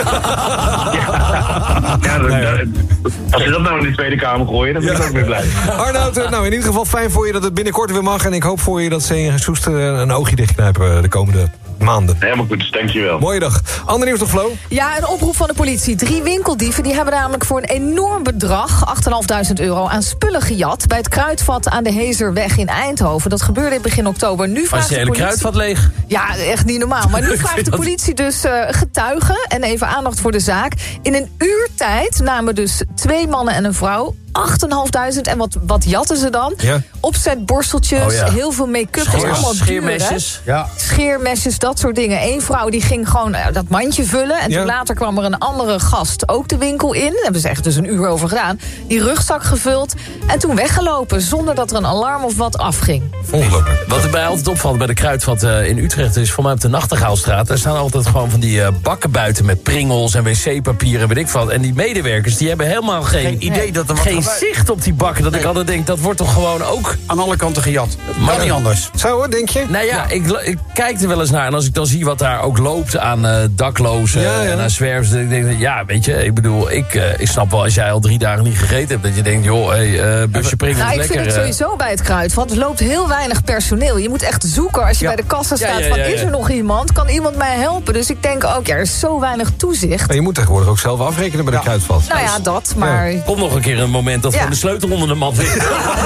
Als ze dat nou in de Tweede Kamer gooien, dan ben ik ook weer blij. Arnoud, nou in ieder geval fijn voor je dat het binnenkort weer mag. En ik hoop voor je dat ze in Soest een oogje dichtknijpen de komende maanden. Helemaal goed, dankjewel. Mooie dag. Ander nieuws nog, Flo? Ja, een oproep van de politie. 3 winkeldieven die hebben namelijk voor een enorm bedrag, €8.500 aan spullen gejat bij het kruidvat aan de Heezerweg in Eindhoven. Dat gebeurde in begin oktober. Nu vraagt de politie... kruidvat leeg? Ja, echt niet normaal. Maar nu vraagt de politie dus getuigen en even aandacht voor de zaak. In een uur tijd namen dus 2 mannen en een vrouw 8.500 en wat jatten ze dan? Ja. Opzetborsteltjes, heel veel make-up. Scheermesjes. Scheermesjes, dat soort dingen. Eén vrouw die ging gewoon dat mandje vullen. En toen later kwam er een andere gast ook de winkel in. Daar hebben ze echt dus een uur over gedaan. Die rugzak gevuld en toen weggelopen. Zonder dat er een alarm of wat afging. Ongelooflijk. Wat er bij altijd opvalt bij de kruidvat in Utrecht is voor mij op de Nachtegaalstraat. Daar staan altijd gewoon van die bakken buiten met pringels en wc-papier en weet ik wat. En die medewerkers die hebben helemaal geen idee dat er wat zicht op die bakken. Dat ik altijd denk, dat wordt toch gewoon ook aan alle kanten gejat. Maar niet anders. Zo hoor, denk je? Nou ja, ik kijk er wel eens naar. En als ik dan zie wat daar ook loopt aan daklozen en aan zwervers. Dan denk ik, ja, weet je, ik bedoel, ik snap wel als jij al 3 dagen niet gegeten hebt. Dat je denkt, joh, busje pringels lekker. Ik vind het sowieso bij het kruidvat. Er loopt heel weinig personeel. Je moet echt zoeken als je bij de kassa staat van, is er nog iemand? Kan iemand mij helpen? Dus ik denk ook, er is zo weinig toezicht. Maar je moet tegenwoordig ook zelf afrekenen bij de kruidvat. Nou ja, dat, maar... Komt nog een keer een moment dat gewoon de sleutel onder de mat ligt.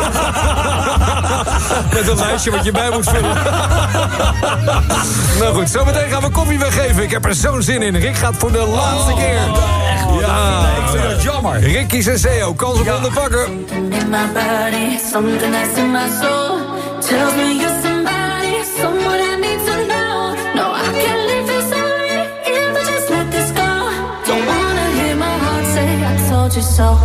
Met een lijstje wat je bij moet vullen. Nou goed, zometeen gaan we koffie weggeven. Ik heb er zo'n zin in. Rick gaat voor de laatste keer. Echt? Ja, ik vind dat jammer. Ricky Senseo, kans op onderpakken. In my body, something that's in my soul tells me you're somebody, someone I need to know. No, I can't live this way if I just let this go. Don't wanna hear my heart say I told you so.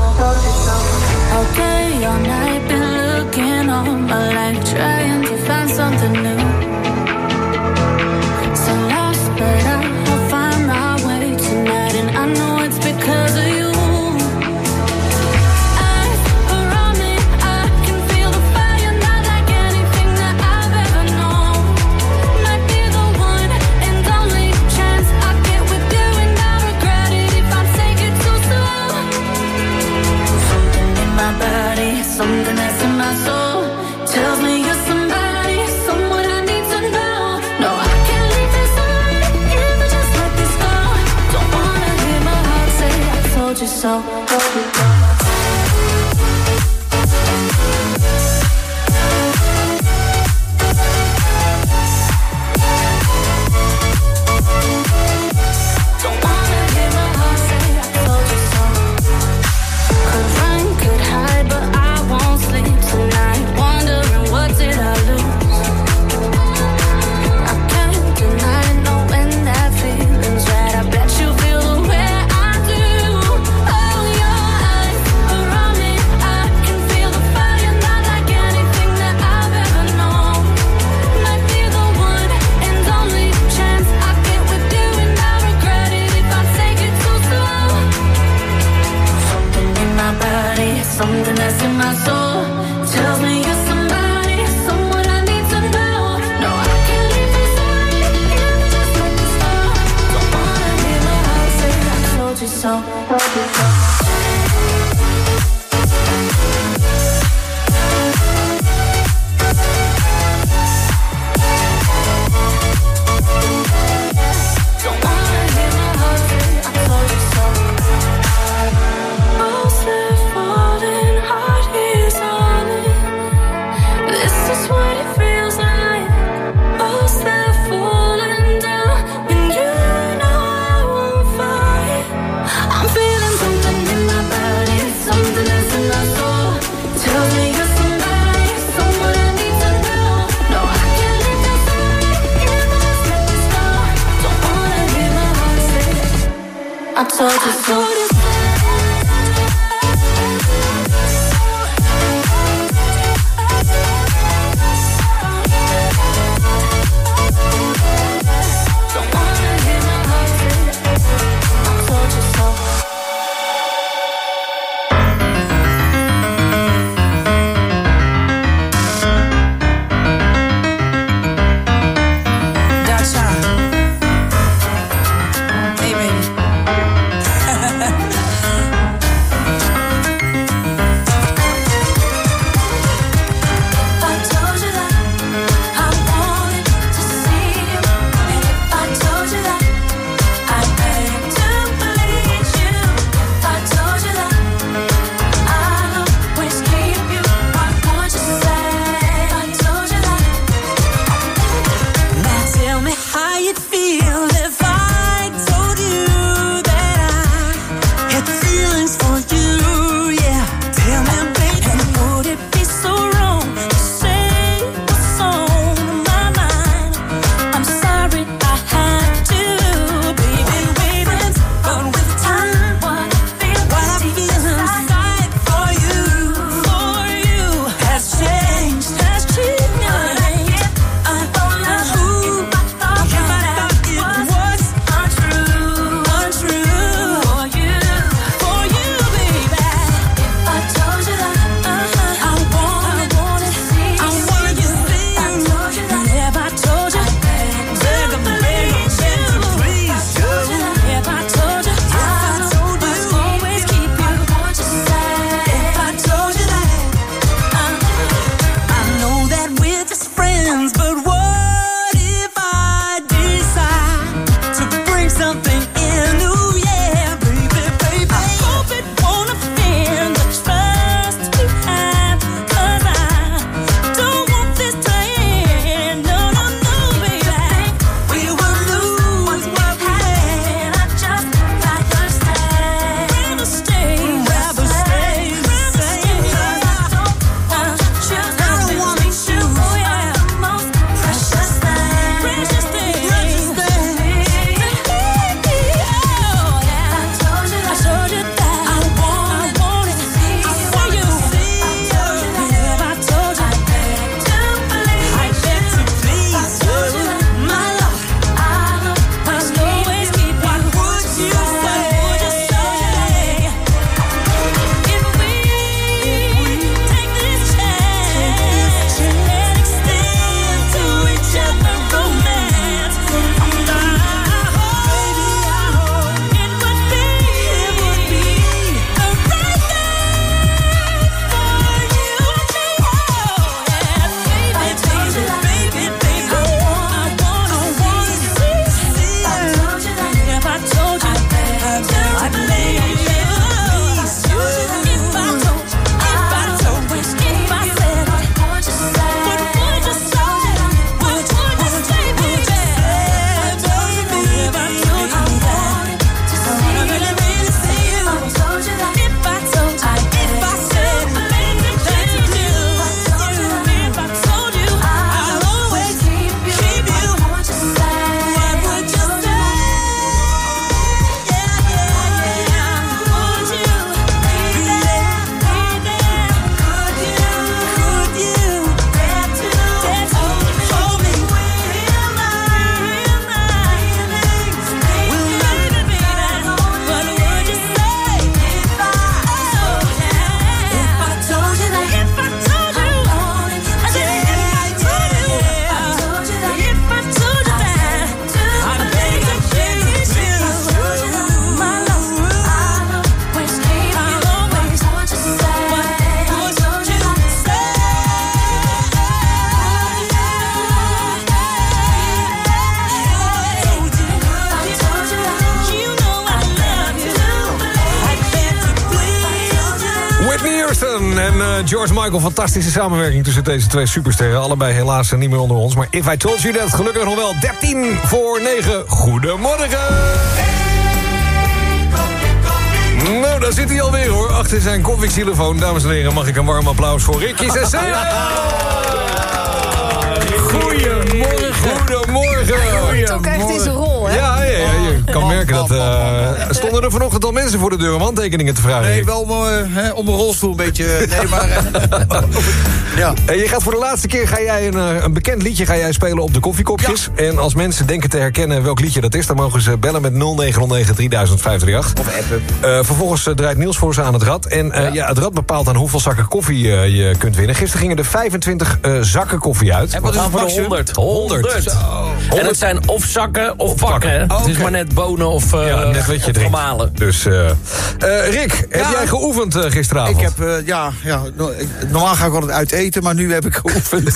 Okay, all night been looking all my life, trying to find something new. So lost, but I'll find my way tonight, and I know it's because of you. Eyes around me, I can feel the fire, not like anything that I've ever known. Might be the one and only chance I get with you, and I regret it if I take it too slow. Something in my body, something that's in my soul tells me you're somebody, someone I need to know. No, I can't leave this way if I just let this go. Don't wanna hear my heart say I told you so. Don't wanna hear my heart say I told you so. Could run, could hide, but I won't sleep tonight, wondering what did I lose. I can't deny knowing that feeling's right. I bet you feel the way I do. Oh, your eyes around me, I can feel the fire, not like anything that I've ever known. Might be the one and only chance I get with you, and I regret it if I take it too slow. Something in my body, something that's in my soul tells me you're somebody, someone I need to know. No, I can't leave this way if I just let this go. Don't wanna hear my heart say I told you so. Don't wanna hear my heart say I told you so. Most live falling, heart is on it. This is what it feels like. Most live falling down, and you know I won't fight. I'm feeling something. I told you so. en George Michael. Fantastische samenwerking tussen deze twee supersterren. Allebei helaas niet meer onder ons. Maar If I Told You That, gelukkig nog wel 13:09. Goedemorgen! Nou, daar zit hij alweer hoor. Achter zijn koffiexylofoon. Dames en heren, mag ik een warm applaus voor Ricky Cesseira. Goedemorgen. Goedemorgen. Zo krijgt hij zijn rol, hè? Ja, je kan merken merken. Dat stonden er vanochtend al mensen voor de deur om handtekeningen te vragen. Nee, wel om mijn rolstoel een beetje... Nee, maar... ja. Je gaat voor de laatste keer ga jij een bekend liedje ga jij spelen op de koffiekopjes. Ja. En als mensen denken te herkennen welk liedje dat is... dan mogen ze bellen met 0909 3000 538. Of appen. Vervolgens draait Niels voor ze aan het rad. En het rad bepaalt aan hoeveel zakken koffie je kunt winnen. Gisteren gingen er 25 zakken koffie uit. En wat is het voor de 100? En het zijn of zakken of pakken. Het is maar net bonen of net wat je drinkt. Gemalen. Dus, Rick, heb jij geoefend gisteravond? Ik heb, normaal ga ik altijd uit eten, maar nu heb ik geoefend.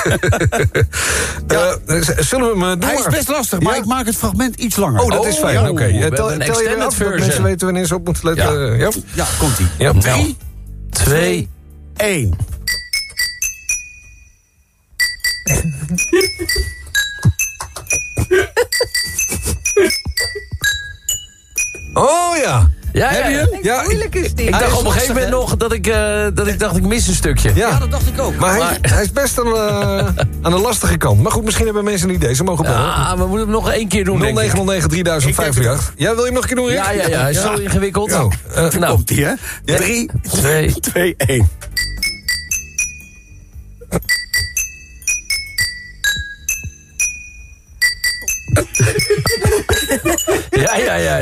Zullen we hem doen? Hij is best lastig, maar ik maak het fragment iets langer. Oh, dat is fijn. Oké. Tel je af, dat mensen weten wanneer ze op moeten letten. Ja, komt-ie. Ja. 3, 2, 1. Oh ja. Heb je hem? Ja, moeilijk is die. Ik dacht op een gegeven moment nog dat ik dacht ik mis een stukje. Ja, dat dacht ik ook. Maar hij is best aan de lastige kant. Maar goed, misschien hebben mensen een idee. Ze mogen bellen. Ja, we moeten hem nog 1 keer doen, 0909 3000 538. Ja, wil je hem nog een keer doen, Rick? Ja, hij is zo ingewikkeld. Nou, komt hij, hè? 3, 2, 1. Ja.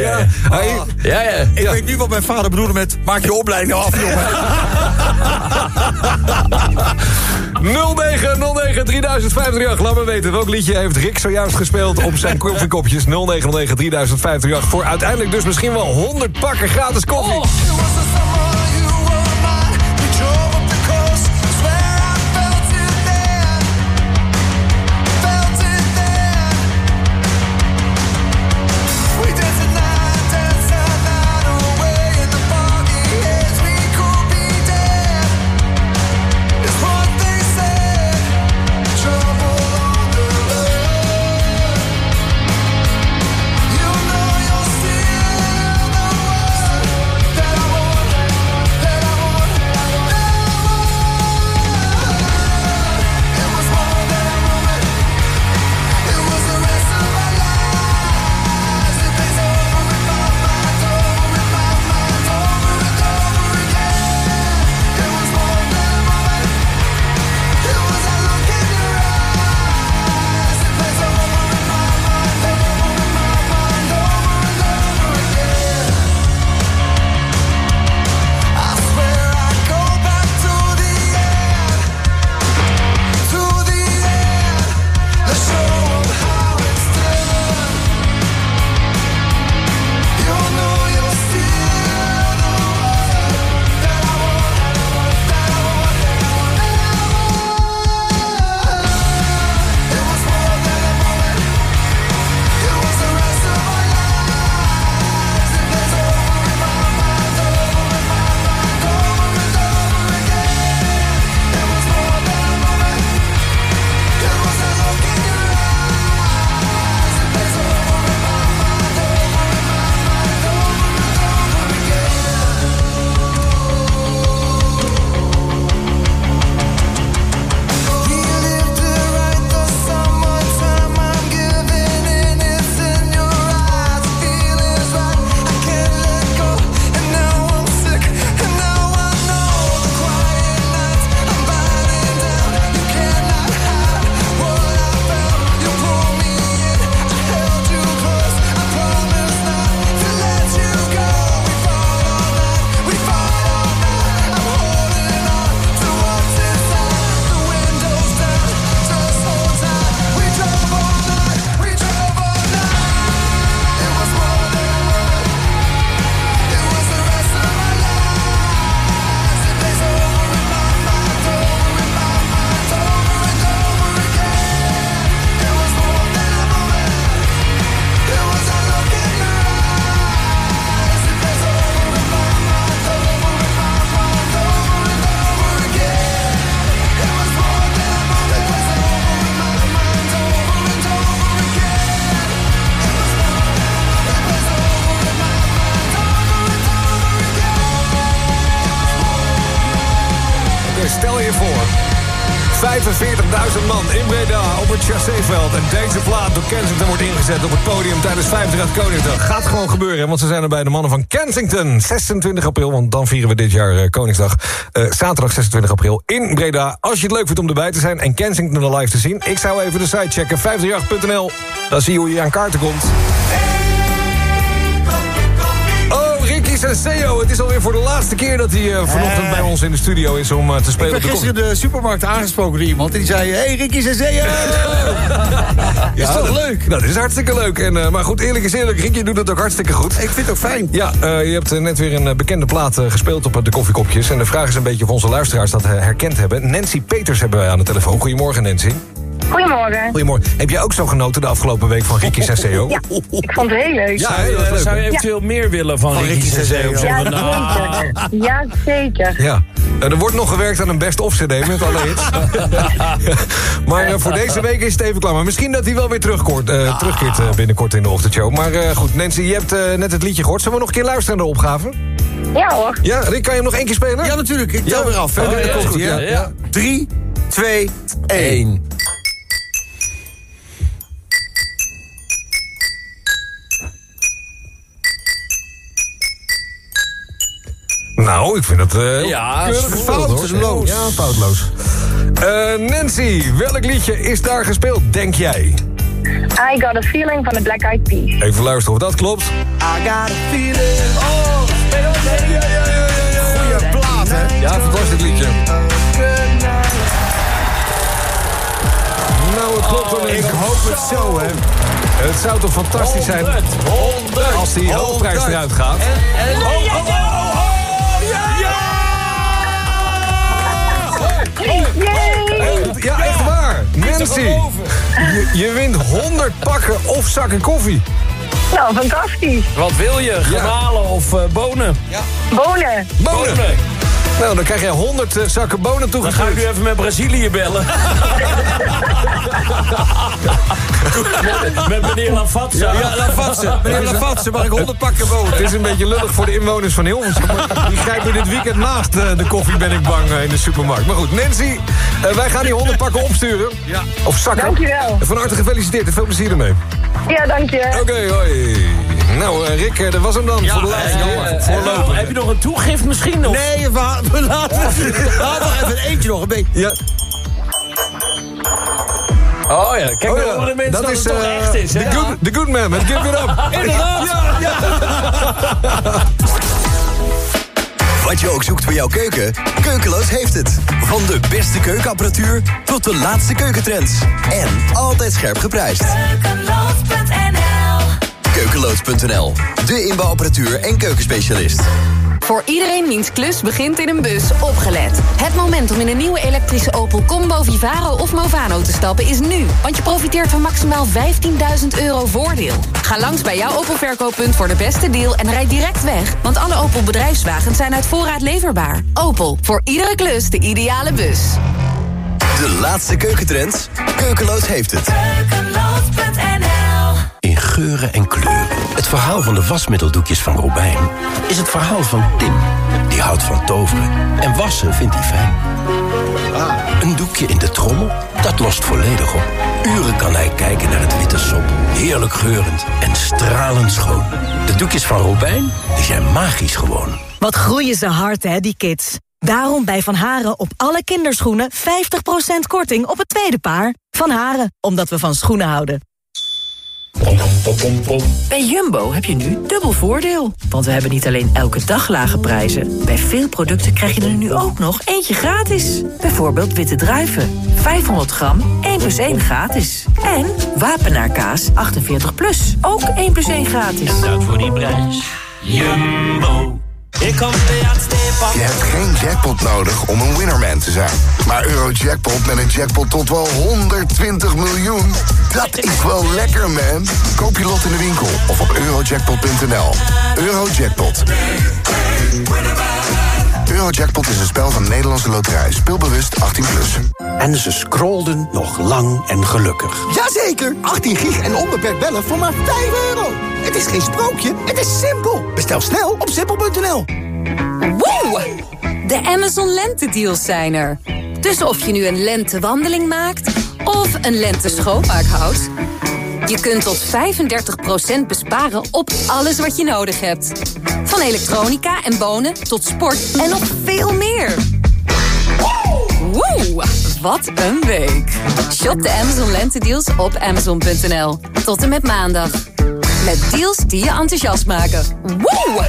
Ik weet nu wat mijn vader bedoelde met... maak je opleiding nou af, jongen. 0909 3000 538. Laat me weten, welk liedje heeft Rick zojuist gespeeld op zijn koffiekopjes. 0909 3000 538. Voor uiteindelijk dus misschien wel 100 pakken gratis koffie. Oh. 45.000 man in Breda op het Chasséveld. En deze plaat door Kensington wordt ingezet op het podium tijdens 50 Koningsdag. Gaat gewoon gebeuren, want ze zijn er bij de mannen van Kensington. 26 april, want dan vieren we dit jaar Koningsdag. Zaterdag 26 april in Breda. Als je het leuk vindt om erbij te zijn en Kensington er live te zien, ik zou even de site checken, 538.nl. Dan zie je hoe je aan kaarten komt. Ricky Senseo, het is alweer voor de laatste keer dat hij vanochtend bij ons in de studio is om te spelen. Ik ben gisteren de supermarkt aangesproken door iemand en die zei: hey, Ricky Senseo! Is toch leuk? Dat is hartstikke leuk. En, maar goed, eerlijk is eerlijk, Ricky doet het ook hartstikke goed. Ik vind het ook fijn. Ja, je hebt net weer een bekende plaat gespeeld op de koffiekopjes. En de vraag is een beetje of onze luisteraars dat herkend hebben. Nancy Peters hebben wij aan de telefoon. Goedemorgen, Nancy. Goedemorgen. Goedemorgen. Heb jij ook zo genoten de afgelopen week van Ricky Senseo? Ja, ik vond het heel leuk. Ja, zou je eventueel meer willen van Ricky Senseo? Ja, zeker. Ja, er wordt nog gewerkt aan een best-of CD met alle hits. Maar voor deze week is het even klaar. Maar misschien dat hij wel weer terugkeert binnenkort in de ochtendshow. Maar goed, Nancy, je hebt net het liedje gehoord. Zullen we nog een keer luisteren naar de opgave? Ja hoor. Ja, Rick, kan je hem nog één keer spelen? Ja, natuurlijk. Ik tel weer af. Ja. 3, 2, 1. Nou, ik vind het foutloos. Ja, foutloos. Nancy, welk liedje is daar gespeeld, denk jij? I Got a Feeling van de Black Eyed Peas. Even luisteren of dat klopt. I got a feeling. Oh, goeie plaat, hè? Ja, fantastisch liedje. Nou, het klopt dan. Ik hoop het zo, hè. Het zou toch fantastisch zijn 100, als die hoofdprijs eruit gaat. Ja, echt waar. Nancy, je wint 100 pakken of zakken koffie. Nou, fantastisch. Wat wil je? Garnalen of bonen? Ja. Bonen. Nou, dan krijg jij 100 zakken bonen toegestuurd. Dan ga ik nu even met Brazilië bellen. Met meneer Lafatse. Ja, Lafatse. Meneer Lafatse, mag ik 100 pakken bonen? Het is een beetje lullig voor de inwoners van Hilversum. Die grijpen dit weekend naast de koffie, ben ik bang, in de supermarkt. Maar goed, Nancy, wij gaan die 100 pakken opsturen. Ja. Of zakken. Dankjewel. Van harte gefeliciteerd en veel plezier ermee. Ja, dank je. Oké, hoi. Nou, Rick, dat was hem dan voor de laatste keer. Heb je nog een toegift misschien nog? Nee, we laten nog even een eentje nog een beetje. Ja. Oh ja, kijk dan horen de mensen dat het toch echt is. The Good Man met Give It Up. Inderdaad. Ja. Wat je ook zoekt voor jouw keuken, Keukeloos heeft het. Van de beste keukenapparatuur tot de laatste keukentrends. En altijd scherp geprijsd. Keukeloos.nl, de inbouwapparatuur en keukenspecialist. Voor iedereen wiens klus begint in een bus, opgelet. Het moment om in een nieuwe elektrische Opel Combo, Vivaro of Movano te stappen is nu. Want je profiteert van maximaal €15.000 voordeel. Ga langs bij jouw Opel verkooppunt voor de beste deal en rijd direct weg. Want alle Opel bedrijfswagens zijn uit voorraad leverbaar. Opel, voor iedere klus de ideale bus. De laatste keukentrends, Keukeloos heeft het. Keukeloos.nl. In geuren en kleuren. Het verhaal van de wasmiddeldoekjes van Robijn is het verhaal van Tim. Die houdt van toveren en wassen vindt hij fijn. Een doekje in de trommel, dat lost volledig op. Uren kan hij kijken naar het witte sop. Heerlijk geurend en stralend schoon. De doekjes van Robijn, die zijn magisch gewoon. Wat groeien ze hard, hè, die kids. Daarom bij Van Haren op alle kinderschoenen 50% korting op het tweede paar. Van Haren, omdat we van schoenen houden. Bij Jumbo heb je nu dubbel voordeel. Want we hebben niet alleen elke dag lage prijzen. Bij veel producten krijg je er nu ook nog eentje gratis. Bijvoorbeeld witte druiven. 500 gram, 1+1 gratis. En Wapenaarkaas 48+, ook 1+1 gratis. En dat voor die prijs. Jumbo. Je hebt geen jackpot nodig om een winnerman te zijn. Maar Eurojackpot met een jackpot tot wel 120 miljoen. Dat is wel lekker, man. Koop je lot in de winkel of op eurojackpot.nl. Eurojackpot. Eurojackpot is een spel van Nederlandse Loterij. Speelbewust 18+. En ze scrollden nog lang en gelukkig. Jazeker, 18 gig en onbeperkt bellen voor maar €5. Het is geen sprookje, het is simpel. Bestel snel op simpel.nl. Woe! De Amazon Lente-deals zijn er. Dus of je nu een lentewandeling maakt of een lente-schoonmaak houdt, je kunt tot 35% besparen op alles wat je nodig hebt. Van elektronica en bonen tot sport en nog veel meer. Woe, wat een week. Shop de Amazon lentedeals op Amazon.nl. Tot en met maandag. Met deals die je enthousiast maken. Woe!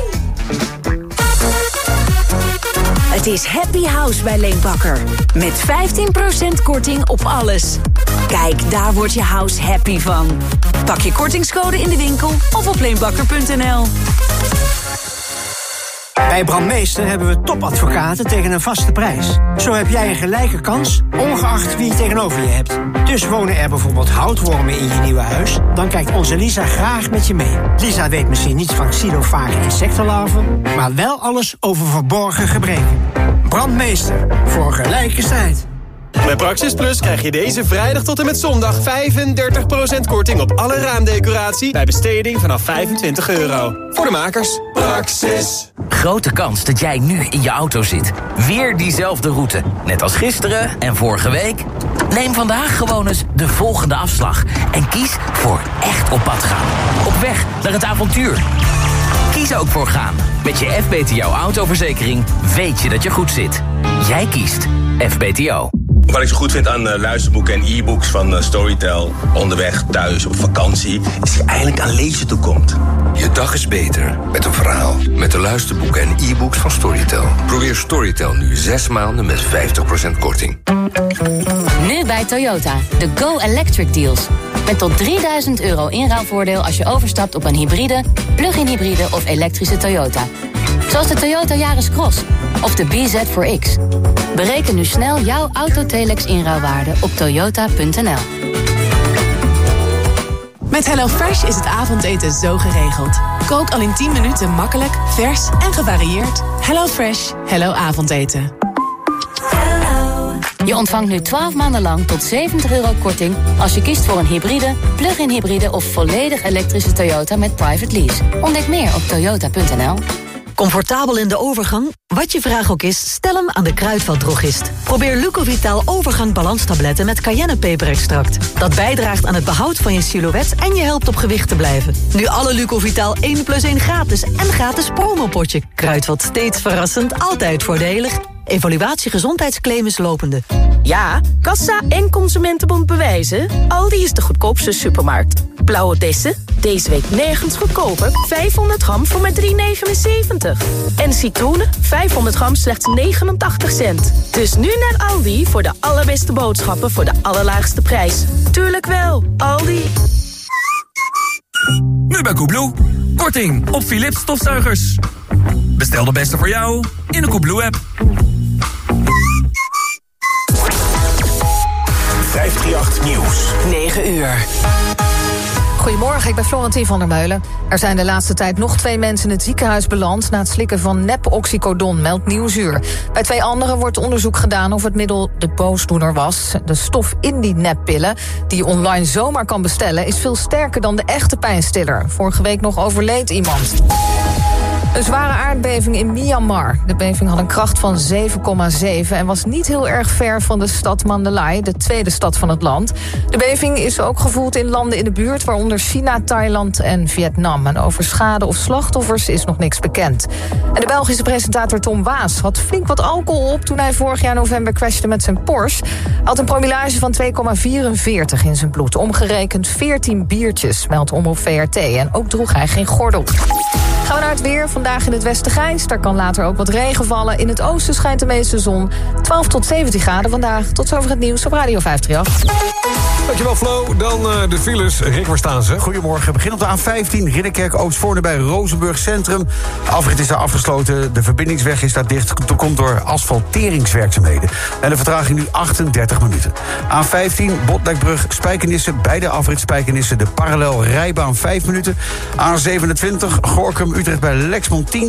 Het is Happy House bij Leenbakker. Met 15% korting op alles. Kijk, daar wordt je house happy van. Pak je kortingscode in de winkel of op leenbakker.nl. Bij Brandmeester hebben we topadvocaten tegen een vaste prijs. Zo heb jij een gelijke kans, ongeacht wie je tegenover je hebt. Dus wonen er bijvoorbeeld houtwormen in je nieuwe huis? Dan kijkt onze Lisa graag met je mee. Lisa weet misschien niets van xylofage insectenlarven, maar wel alles over verborgen gebreken. Brandmeester, voor een gelijke strijd. Bij Praxis Plus krijg je deze vrijdag tot en met zondag 35% korting op alle raamdecoratie bij besteding vanaf €25. Voor de makers. Praxis. Grote kans dat jij nu in je auto zit. Weer diezelfde route. Net als gisteren en vorige week. Neem vandaag gewoon eens de volgende afslag. En kies voor echt op pad gaan. Op weg naar het avontuur. Kies ook voor gaan. Met je FBTO autoverzekering weet je dat je goed zit. Jij kiest FBTO. Wat ik zo goed vind aan luisterboeken en e-books van Storytel, onderweg, thuis, op vakantie, is die eindelijk aan lezen toekomt. Je dag is beter met een verhaal. Met de luisterboeken en e-books van Storytel. Probeer Storytel nu 6 maanden met 50% korting. Nu bij Toyota, de Go Electric Deals. Met tot €3000 inruilvoordeel als je overstapt op een hybride, plug-in hybride of elektrische Toyota. Zoals de Toyota Yaris Cross of de BZ4X. Bereken nu snel jouw Autotelex inruilwaarde op toyota.nl. Met HelloFresh is het avondeten zo geregeld. Kook al in 10 minuten makkelijk, vers en gevarieerd. HelloFresh, hello avondeten. Je ontvangt nu 12 maanden lang tot €70 korting als je kiest voor een hybride, plug-in hybride of volledig elektrische Toyota met private lease. Ontdek meer op toyota.nl. Comfortabel in de overgang? Wat je vraag ook is, stel hem aan de Kruidvatdrogist. Probeer Lucovitaal overgang balanstabletten met cayennepeperextract. Dat bijdraagt aan het behoud van je silhouet en je helpt op gewicht te blijven. Nu alle Lucovitaal 1+1 gratis en gratis promopotje. Kruidvat, steeds verrassend, altijd voordelig. Evaluatie gezondheidsclaim is lopende. Ja, Kassa en Consumentenbond bewijzen. Aldi is de goedkoopste supermarkt. Blauwe bessen, deze week nergens goedkoper. 500 gram voor maar €3,79. En citroenen, 500 gram slechts 89 cent. Dus nu naar Aldi voor de allerbeste boodschappen voor de allerlaagste prijs. Tuurlijk wel, Aldi. Nu bij Coolblue. Korting op Philips stofzuigers. Bestel de beste voor jou in de Coolblue-app. 538 Nieuws. 9 uur. Goedemorgen, ik ben Florentien van der Meulen. Er zijn de laatste tijd nog 2 mensen in het ziekenhuis beland na het slikken van nep-oxycodon, meldt Nieuwsuur. Bij 2 anderen wordt onderzoek gedaan of het middel de boosdoener was. De stof in die neppillen, die je online zomaar kan bestellen, is veel sterker dan de echte pijnstiller. Vorige week nog overleed iemand. Een zware aardbeving in Myanmar. De beving had een kracht van 7,7 en was niet heel erg ver van de stad Mandalay, de tweede stad van het land. De beving is ook gevoeld in landen in de buurt, waaronder China, Thailand en Vietnam. En over schade of slachtoffers is nog niks bekend. En de Belgische presentator Tom Waas had flink wat alcohol op toen hij vorig jaar november crashte met zijn Porsche. Hij had een promillage van 2,44 in zijn bloed. Omgerekend 14 biertjes, meldt Omroep VRT. En ook droeg hij geen gordel. Gaan we naar het weer. Vandaag in het westen grijs. Daar kan later ook wat regen vallen. In het oosten schijnt de meeste zon. 12 tot 17 graden vandaag. Tot zover het nieuws op Radio 538. Dankjewel Flo. Dan de files. Rick, waar staan ze? Goedemorgen. Begin op de A15. Ridderkerk Oostvoorne bij Rozenburg Centrum. De afrit is daar afgesloten. De verbindingsweg is daar dicht. Dat komt door asfalteringswerkzaamheden. En de vertraging nu 38 minuten. A15 Botlekbrug Spijkenisse. Bij de afrit Spijkenisse de parallel rijbaan 5 minuten. A27 Gorinchem Utrecht bij Lexmond 10.